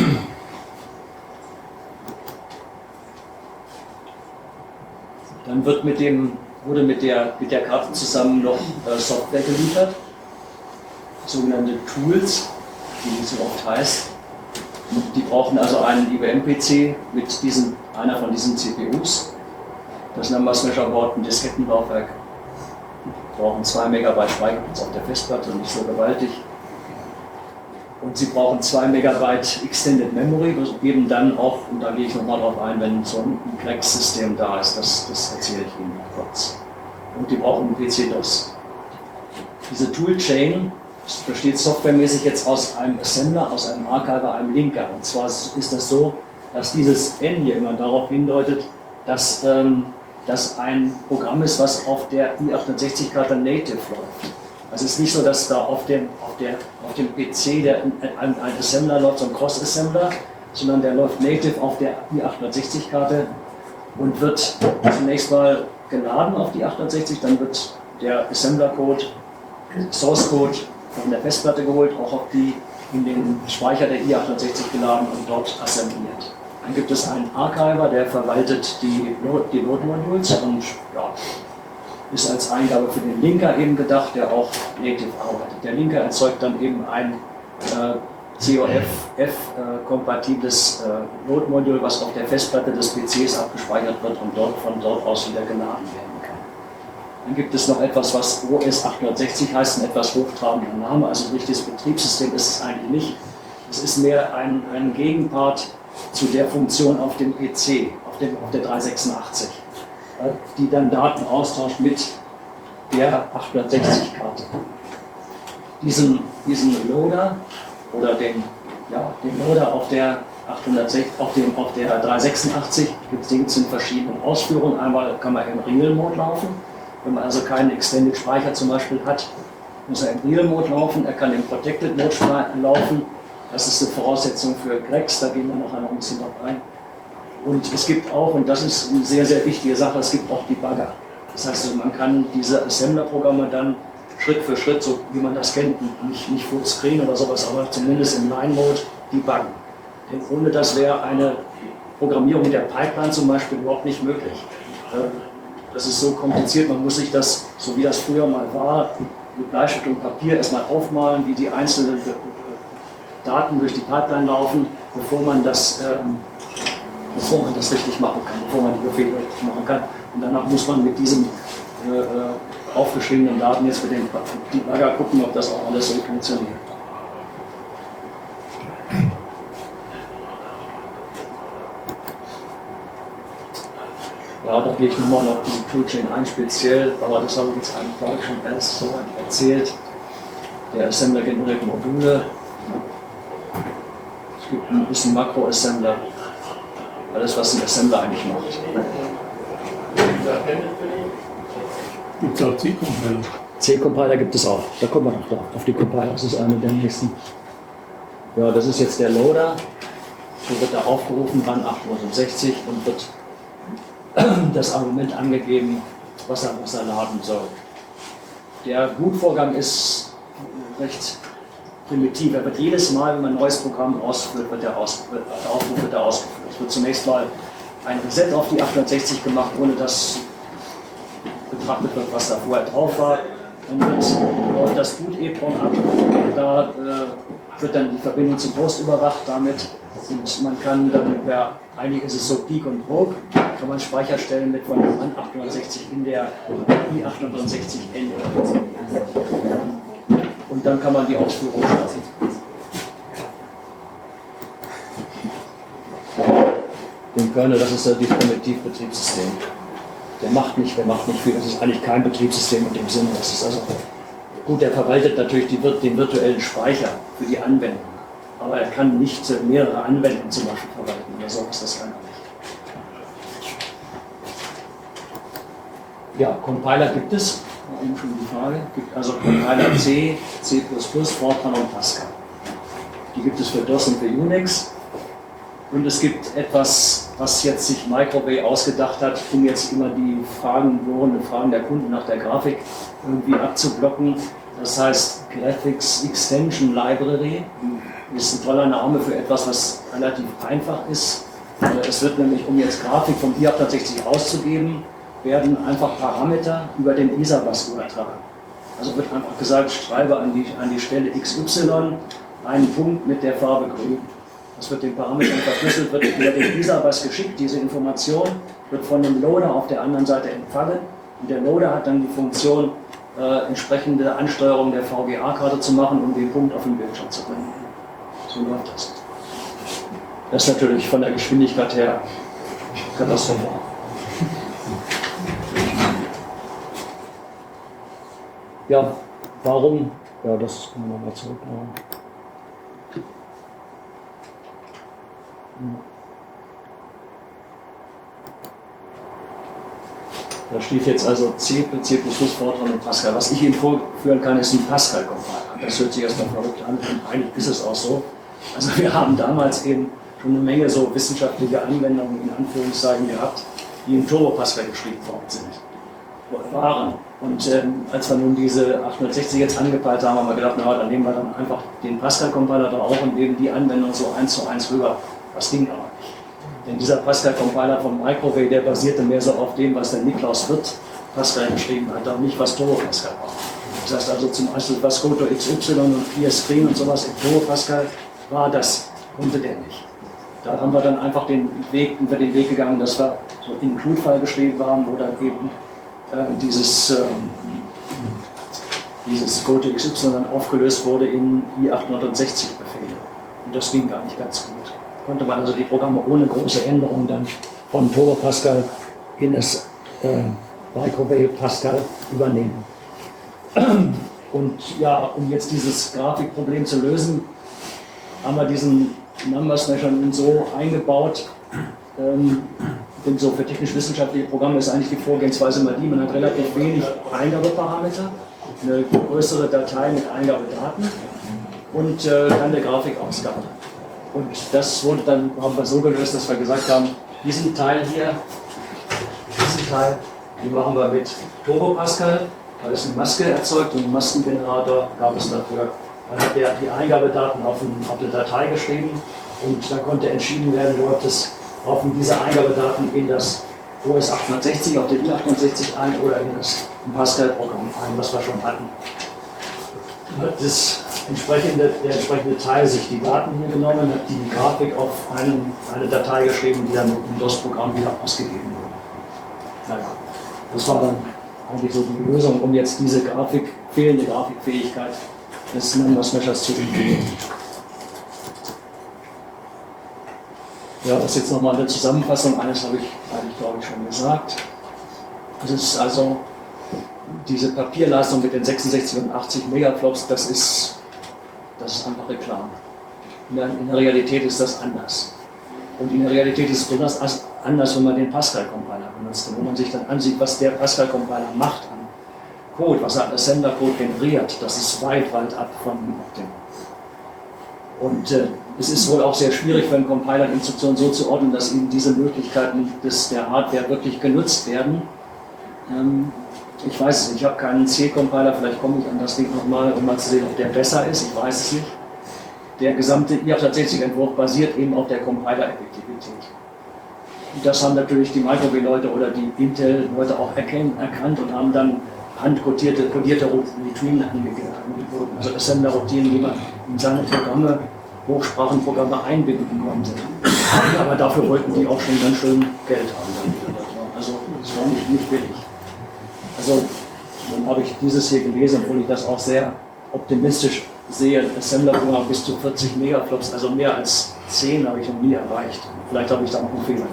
Dann wurde mit der Karte zusammen noch Software geliefert, sogenannte Tools, wie es so oft heißt. Die brauchen also einen IBM-PC mit einer von diesen CPUs. Das Number Smasher Board, ein Diskettenlaufwerk, brauchen 2 Megabyte Speicherplatz auf der Festplatte, nicht so gewaltig. Und sie brauchen 2 Megabyte Extended Memory, geben dann auch, und da gehe ich nochmal drauf ein, wenn so ein Plex-System da ist, das erzähle ich Ihnen kurz. Und die brauchen einen PC-DOS. Diese Toolchain besteht softwaremäßig jetzt aus einem Assembler, aus einem Archiver, einem Linker. Und zwar ist das so, dass dieses N hier immer darauf hindeutet, dass das ein Programm ist, was auf der i68-Karte Native läuft. Also es ist nicht so, dass da auf dem PC ein Assembler läuft, so ein Cross-Assembler, sondern der läuft native auf der i860-Karte und wird zunächst mal geladen auf die 860, dann wird der Assembler-Code, Source-Code von der Festplatte geholt, auch auf die in den Speicher der i860 geladen und dort assembliert. Dann gibt es einen Archiver, der verwaltet die Load-Modules und ja, ist als Eingabe für den Linker eben gedacht, der auch native arbeitet. Der Linker erzeugt dann eben ein COF-kompatibles Load-Modul, was auf der Festplatte des PCs abgespeichert wird und von dort aus wieder geladen werden kann. Dann gibt es noch etwas, was OS 860 heißt, ein etwas hochtrabender Name, also ein richtiges Betriebssystem ist es eigentlich nicht. Es ist mehr ein Gegenpart zu der Funktion auf dem PC, auf der 386, die dann Daten austauscht mit der 860-Karte. Diesen Loader oder den Loader auf der 386 gibt es in verschiedenen Ausführungen. Einmal kann man im Real-Mode laufen. Wenn man also keinen Extended Speicher zum Beispiel hat, muss er im Real-Mode laufen. Er kann im Protected Mode laufen. Das ist eine Voraussetzung für Grex, da gehen wir noch ein bisschen drauf ein. Und es gibt auch, und das ist eine sehr, sehr wichtige Sache, es gibt auch Debugger. Das heißt, also man kann diese Assembler-Programme dann Schritt für Schritt, so wie man das kennt, nicht Fullscreen oder sowas, aber zumindest im Line-Mode debuggen. Denn ohne das wäre eine Programmierung der Pipeline zum Beispiel überhaupt nicht möglich. Das ist so kompliziert, man muss sich das, so wie das früher mal war, mit Bleistift und Papier erstmal aufmalen, wie die einzelnen Daten durch die Pipeline laufen, bevor man das richtig machen kann, bevor man die Befehle richtig machen kann. Und danach muss man mit diesen aufgeschriebenen Daten jetzt mit dem Debugger gucken, ob das auch alles so funktioniert. Ja, da gehe ich nochmal auf diese Toolchain ein, speziell, aber das habe ich jetzt eigentlich schon ganz so erzählt. Der Assembler generiert Module. Es gibt ein bisschen Makro-Assembler. Alles, was ein Assembler eigentlich macht. Gibt es auch C-Compiler? C-Compiler gibt es auch. Da kommen wir noch drauf. Auf die Compiler, das ist eine der nächsten. Ja, das ist jetzt der Loader. So wird er aufgerufen, RAN 860 und wird das Argument angegeben, was er laden soll. Der Bootvorgang ist recht primitiv. Er wird jedes Mal, wenn man ein neues Programm ausführt, wird der Aufruf ausgeführt. Es wird zunächst mal ein Reset auf die 860 gemacht, ohne dass betrachtet wird, was da vorher drauf war. Dann läuft das Boot-EEPROM ab. Da wird dann die Verbindung zum Host überwacht damit. Und man kann dann, eigentlich ist es so Peak und Probe, kann man Speicherstellen mit von RAN 860 in der i860 ändern. Und dann kann man die Ausführung starten. Den Kernel, das ist das Primitivbetriebssystem. Der macht nicht viel, das ist eigentlich kein Betriebssystem in dem Sinne. Das ist also, gut, der verwaltet natürlich den virtuellen Speicher für die Anwendung. Aber er kann nicht mehrere Anwendungen zum Beispiel verwalten oder so ist das kann er nicht. Ja, Compiler gibt es, war eben schon die Frage. Gibt also Compiler C, C++, Fortran und Pascal. Die gibt es für DOS und für Unix. Und es gibt etwas, was jetzt sich Microwave ausgedacht hat, um jetzt immer die bohrenden Fragen der Kunden nach der Grafik irgendwie abzublocken. Das heißt Graphics Extension Library. Ist ein toller Name für etwas, was relativ einfach ist. Es wird nämlich, um jetzt Grafik vom i860 auszugeben, werden einfach Parameter über den ISA-Bus übertragen. Also wird einfach gesagt, schreibe an die Stelle XY einen Punkt mit der Farbe grün. Das wird den Parametern verschlüsselt, wird über den ISA-Bus geschickt. Diese Information wird von dem Loader auf der anderen Seite empfangen. Und der Loader hat dann die Funktion, entsprechende Ansteuerung der VGA-Karte zu machen, um den Punkt auf den Bildschirm zu bringen. So läuft das. Das ist natürlich von der Geschwindigkeit her katastrophal. Ja, warum? Ja, das können wir nochmal zurückbauen. Da steht jetzt also C++, Fortran und Pascal. Was ich Ihnen vorführen kann, ist ein Pascal-Compiler. Das hört sich erstmal verrückt an und eigentlich ist es auch so. Also wir haben damals eben schon eine Menge so wissenschaftliche Anwendungen in Anführungszeichen gehabt, die in Turbo Pascal geschrieben worden waren. Und als wir nun diese 860 jetzt angepeilt haben, haben wir gedacht, na, dann nehmen wir dann einfach den Pascal-Compiler da auch und nehmen die Anwendung so 1:1 rüber. Das ging aber nicht. Denn dieser Pascal-Compiler von Microwave, der basierte mehr so auf dem, was der Niklaus Wirth Pascal geschrieben hat, auch nicht, was Turbo Pascal war. Das heißt also zum Beispiel, was Goto XY und Clear Screen und sowas in Turbo Pascal war, das konnte der nicht. Da haben wir dann einfach über den Weg gegangen, dass wir so in Include-File geschrieben haben, wo dann eben dieses Goto XY dann aufgelöst wurde in i860-Befehle. Und das ging gar nicht ganz gut. Konnte man also die Programme ohne große Änderungen dann von Turbo Pascal in das Microwave Pascal übernehmen. Und ja, um jetzt dieses Grafikproblem zu lösen, haben wir diesen Number Smasher so eingebaut. Denn so für technisch-wissenschaftliche Programme ist eigentlich die Vorgehensweise mal die, man hat relativ wenig Eingabeparameter, eine größere Datei mit Eingabedaten und dann der Grafikausgabe. Und das wurde dann, haben wir so gelöst, dass wir gesagt haben, diesen Teil, den machen wir mit Turbo Pascal, da ist eine Maske erzeugt und einen Maskengenerator gab es dafür. Dann hat der die Eingabedaten auf eine Datei geschrieben und dann konnte entschieden werden, läuft es auf diese Eingabedaten in das OS 860, auf den i860 ein oder in das Pascal-Programm ein, was wir schon hatten. Der entsprechende Teil sich die Daten hier genommen, hat die Grafik auf eine Datei geschrieben, die dann im DOS-Programm wieder ausgegeben wurde. Naja, das war dann eigentlich so die Lösung, um jetzt diese fehlende Grafikfähigkeit des Number Smashers zu umgehen. Ja, das ist jetzt nochmal eine Zusammenfassung, eines habe ich eigentlich, glaube ich, schon gesagt. Das ist also diese Papierleistung mit den 66 und 80 Megaflops, das ist einfach Reklame. In der Realität ist das anders. Und in der Realität ist es besonders anders, wenn man den Pascal-Compiler benutzt. Und wenn man sich dann ansieht, was der Pascal-Compiler macht an Code, was er als Assembler-Code generiert, das ist weit, weit ab von dem. Und es ist wohl auch sehr schwierig für einen Compiler Instruktionen so zu ordnen, dass eben diese Möglichkeiten der Hardware wirklich genutzt werden. Ich weiß es nicht, ich habe keinen C-Compiler, vielleicht komme ich an das Ding nochmal, um mal zu sehen, ob der besser ist, ich weiß es nicht. Der gesamte IAP-Entwurf basiert eben auf der Compiler-Effektivität. Und das haben natürlich die Microwave-Leute oder die Intel-Leute auch erkannt und haben dann handcodierte Routinen angegeben, also Assembler-Routinen, die man in seine Programme, Hochsprachenprogramme einbinden konnte. Aber dafür wollten die auch schon ganz schön Geld haben. Also es war nicht billig. Also dann habe ich dieses hier gelesen, obwohl ich das auch sehr optimistisch sehe, Assembler-Programm bis zu 40 Megaflops, also mehr als 10 habe ich noch nie erreicht. Vielleicht habe ich da auch einen Fehler.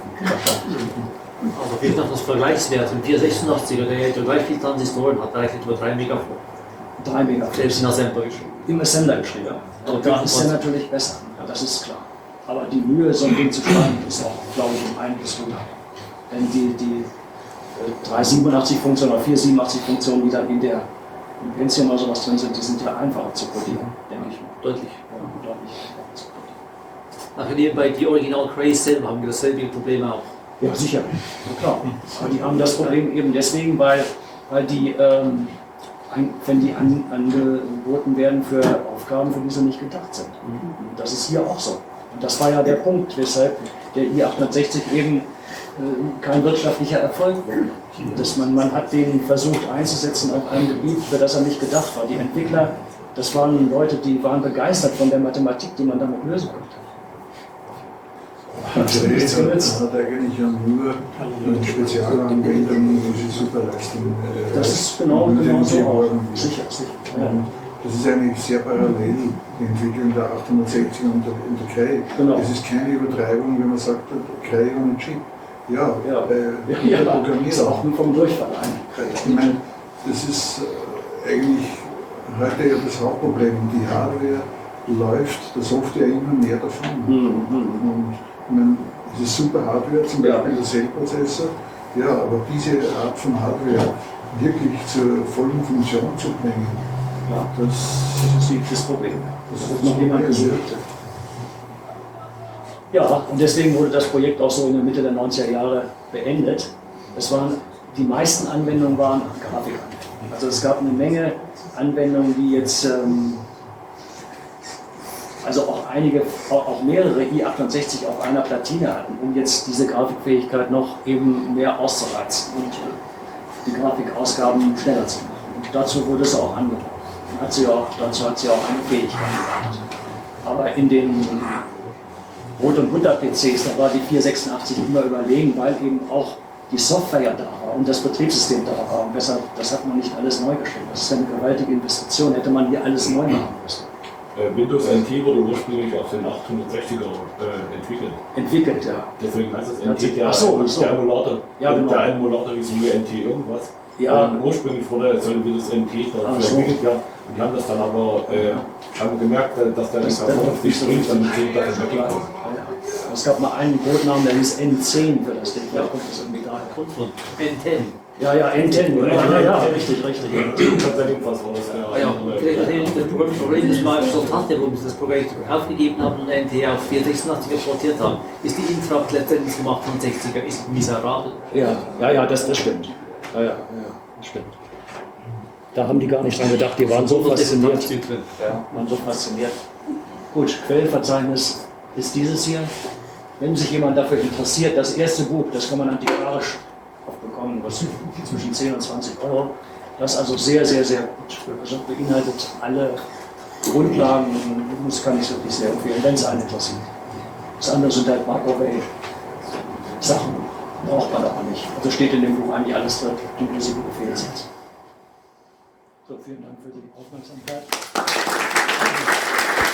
Also wie gesagt, das Vergleichswert im 486er, der ja gleich viel Transistoren hat, reicht nur 3 Megaflop. 3 Megaflops. Selbst in Assembler geschrieben. Im Assembler geschrieben. Ja. Und da ist er natürlich besser, ja, das ist klar. Aber die Mühe, so ein Ding zu schreiben, ist auch, glaube ich, um einiges höher. Denn die 387-Funktion oder 487-Funktionen, die dann in der Pentium oder sowas drin sind, die sind ja einfacher zu codieren, denke ich mal. Deutlich. Ja, deutlich einfacher zu codieren. Nachher nebenbei die Original Craze selber haben wir dasselbe Problem auch. Ja, sicher. Ja, klar. Aber die haben das Problem eben deswegen, weil die, wenn die angeboten werden für Aufgaben, für die sie nicht gedacht sind. Und das ist hier auch so. Und das war ja der Punkt, weshalb der i860 eben kein wirtschaftlicher Erfolg wurde. Man hat den versucht einzusetzen auf einem Gebiet, für das er nicht gedacht war. Die Entwickler, das waren Leute, die waren begeistert von der Mathematik, die man damit lösen konnte. Hat eigentlich ja nur eine Spezialanwendung, wo sie Superleistung das ist genau so auch. Sicher. Ja. Das ist eigentlich sehr parallel, die Entwicklung der 860 und der Cray. Genau. Es ist keine Übertreibung, wenn man sagt, Cray ohne Chip. Ja, der Programmierer ist auch vom Durchfall ein. Ich meine, das ist eigentlich heute ja das Hauptproblem. Die Hardware läuft der Software immer mehr davon. Und ich meine, es ist super Hardware, zum Beispiel der Cell-Prozessor, Ja, aber diese Art von Hardware wirklich zur vollen Funktion zu bringen, Ja, das ist das Problem. Das Das ist hat noch jemand das Problem. gesucht. Ja, und deswegen wurde das Projekt auch so in der Mitte der 90er Jahre beendet. Die meisten Anwendungen waren Grafikanwendungen. Also es gab eine Menge Anwendungen, die jetzt, also auch mehrere i68 auf einer Platine hatten, um jetzt diese Grafikfähigkeit noch eben mehr auszureizen und die Grafikausgaben schneller zu machen. Und dazu wurde es auch angeboten. Dazu hat sie auch eine Fähigkeit gehabt. Aber in den Rot- und Bunter-PCs, da war die 486 immer überlegen, weil eben auch die Software ja da war und das Betriebssystem da war. Und deshalb, das hat man nicht alles neu geschrieben. Das ist eine gewaltige Investition, hätte man hier alles neu machen müssen. Windows NT wurde ursprünglich auf den 860er Entwickelt, ja. Deswegen heißt es Ja, NT, ach so. der Emulator. Ja, genau. Der Emulator hieß nur NT irgendwas. Ja. Und ursprünglich sollte Windows NT Ach dafür so. entwickelt werden. Und die haben das dann aber haben gemerkt, dass der Das Performance nicht so bringt, dann richtig. sind das weggekommen. Ja. Es gab mal einen Codenamen, der hieß N10 für das Ding. Vielleicht kommt das irgendwie daher. Grundwort. N10. Ja, N10. Ja, richtig. Tatsächlich was war das. Ja, das Problem, das Microsoft hatte, wo sie das Projekt aufgegeben haben und NT auf 486 portiert haben, ist die Infra letztendlich zum 68er, ist miserabel. Ja, das stimmt. Ja, das stimmt. Da haben die gar nicht dran gedacht, die waren so fasziniert. Waren so fasziniert. Gut, Quellenverzeichnis ist dieses hier. Wenn sich jemand dafür interessiert, das erste Buch, das kann man antiquarisch bekommen, was zwischen 10 und 20 Euro. Das ist also sehr, sehr, sehr gut. Das beinhaltet alle Grundlagen, das kann ich wirklich sehr empfehlen, wenn es einen interessiert. Das andere sind halt Markov-Sachen, braucht man aber nicht. Also steht in dem Buch eigentlich alles drin, inklusive Befehlssatz. So, vielen Dank für die Aufmerksamkeit.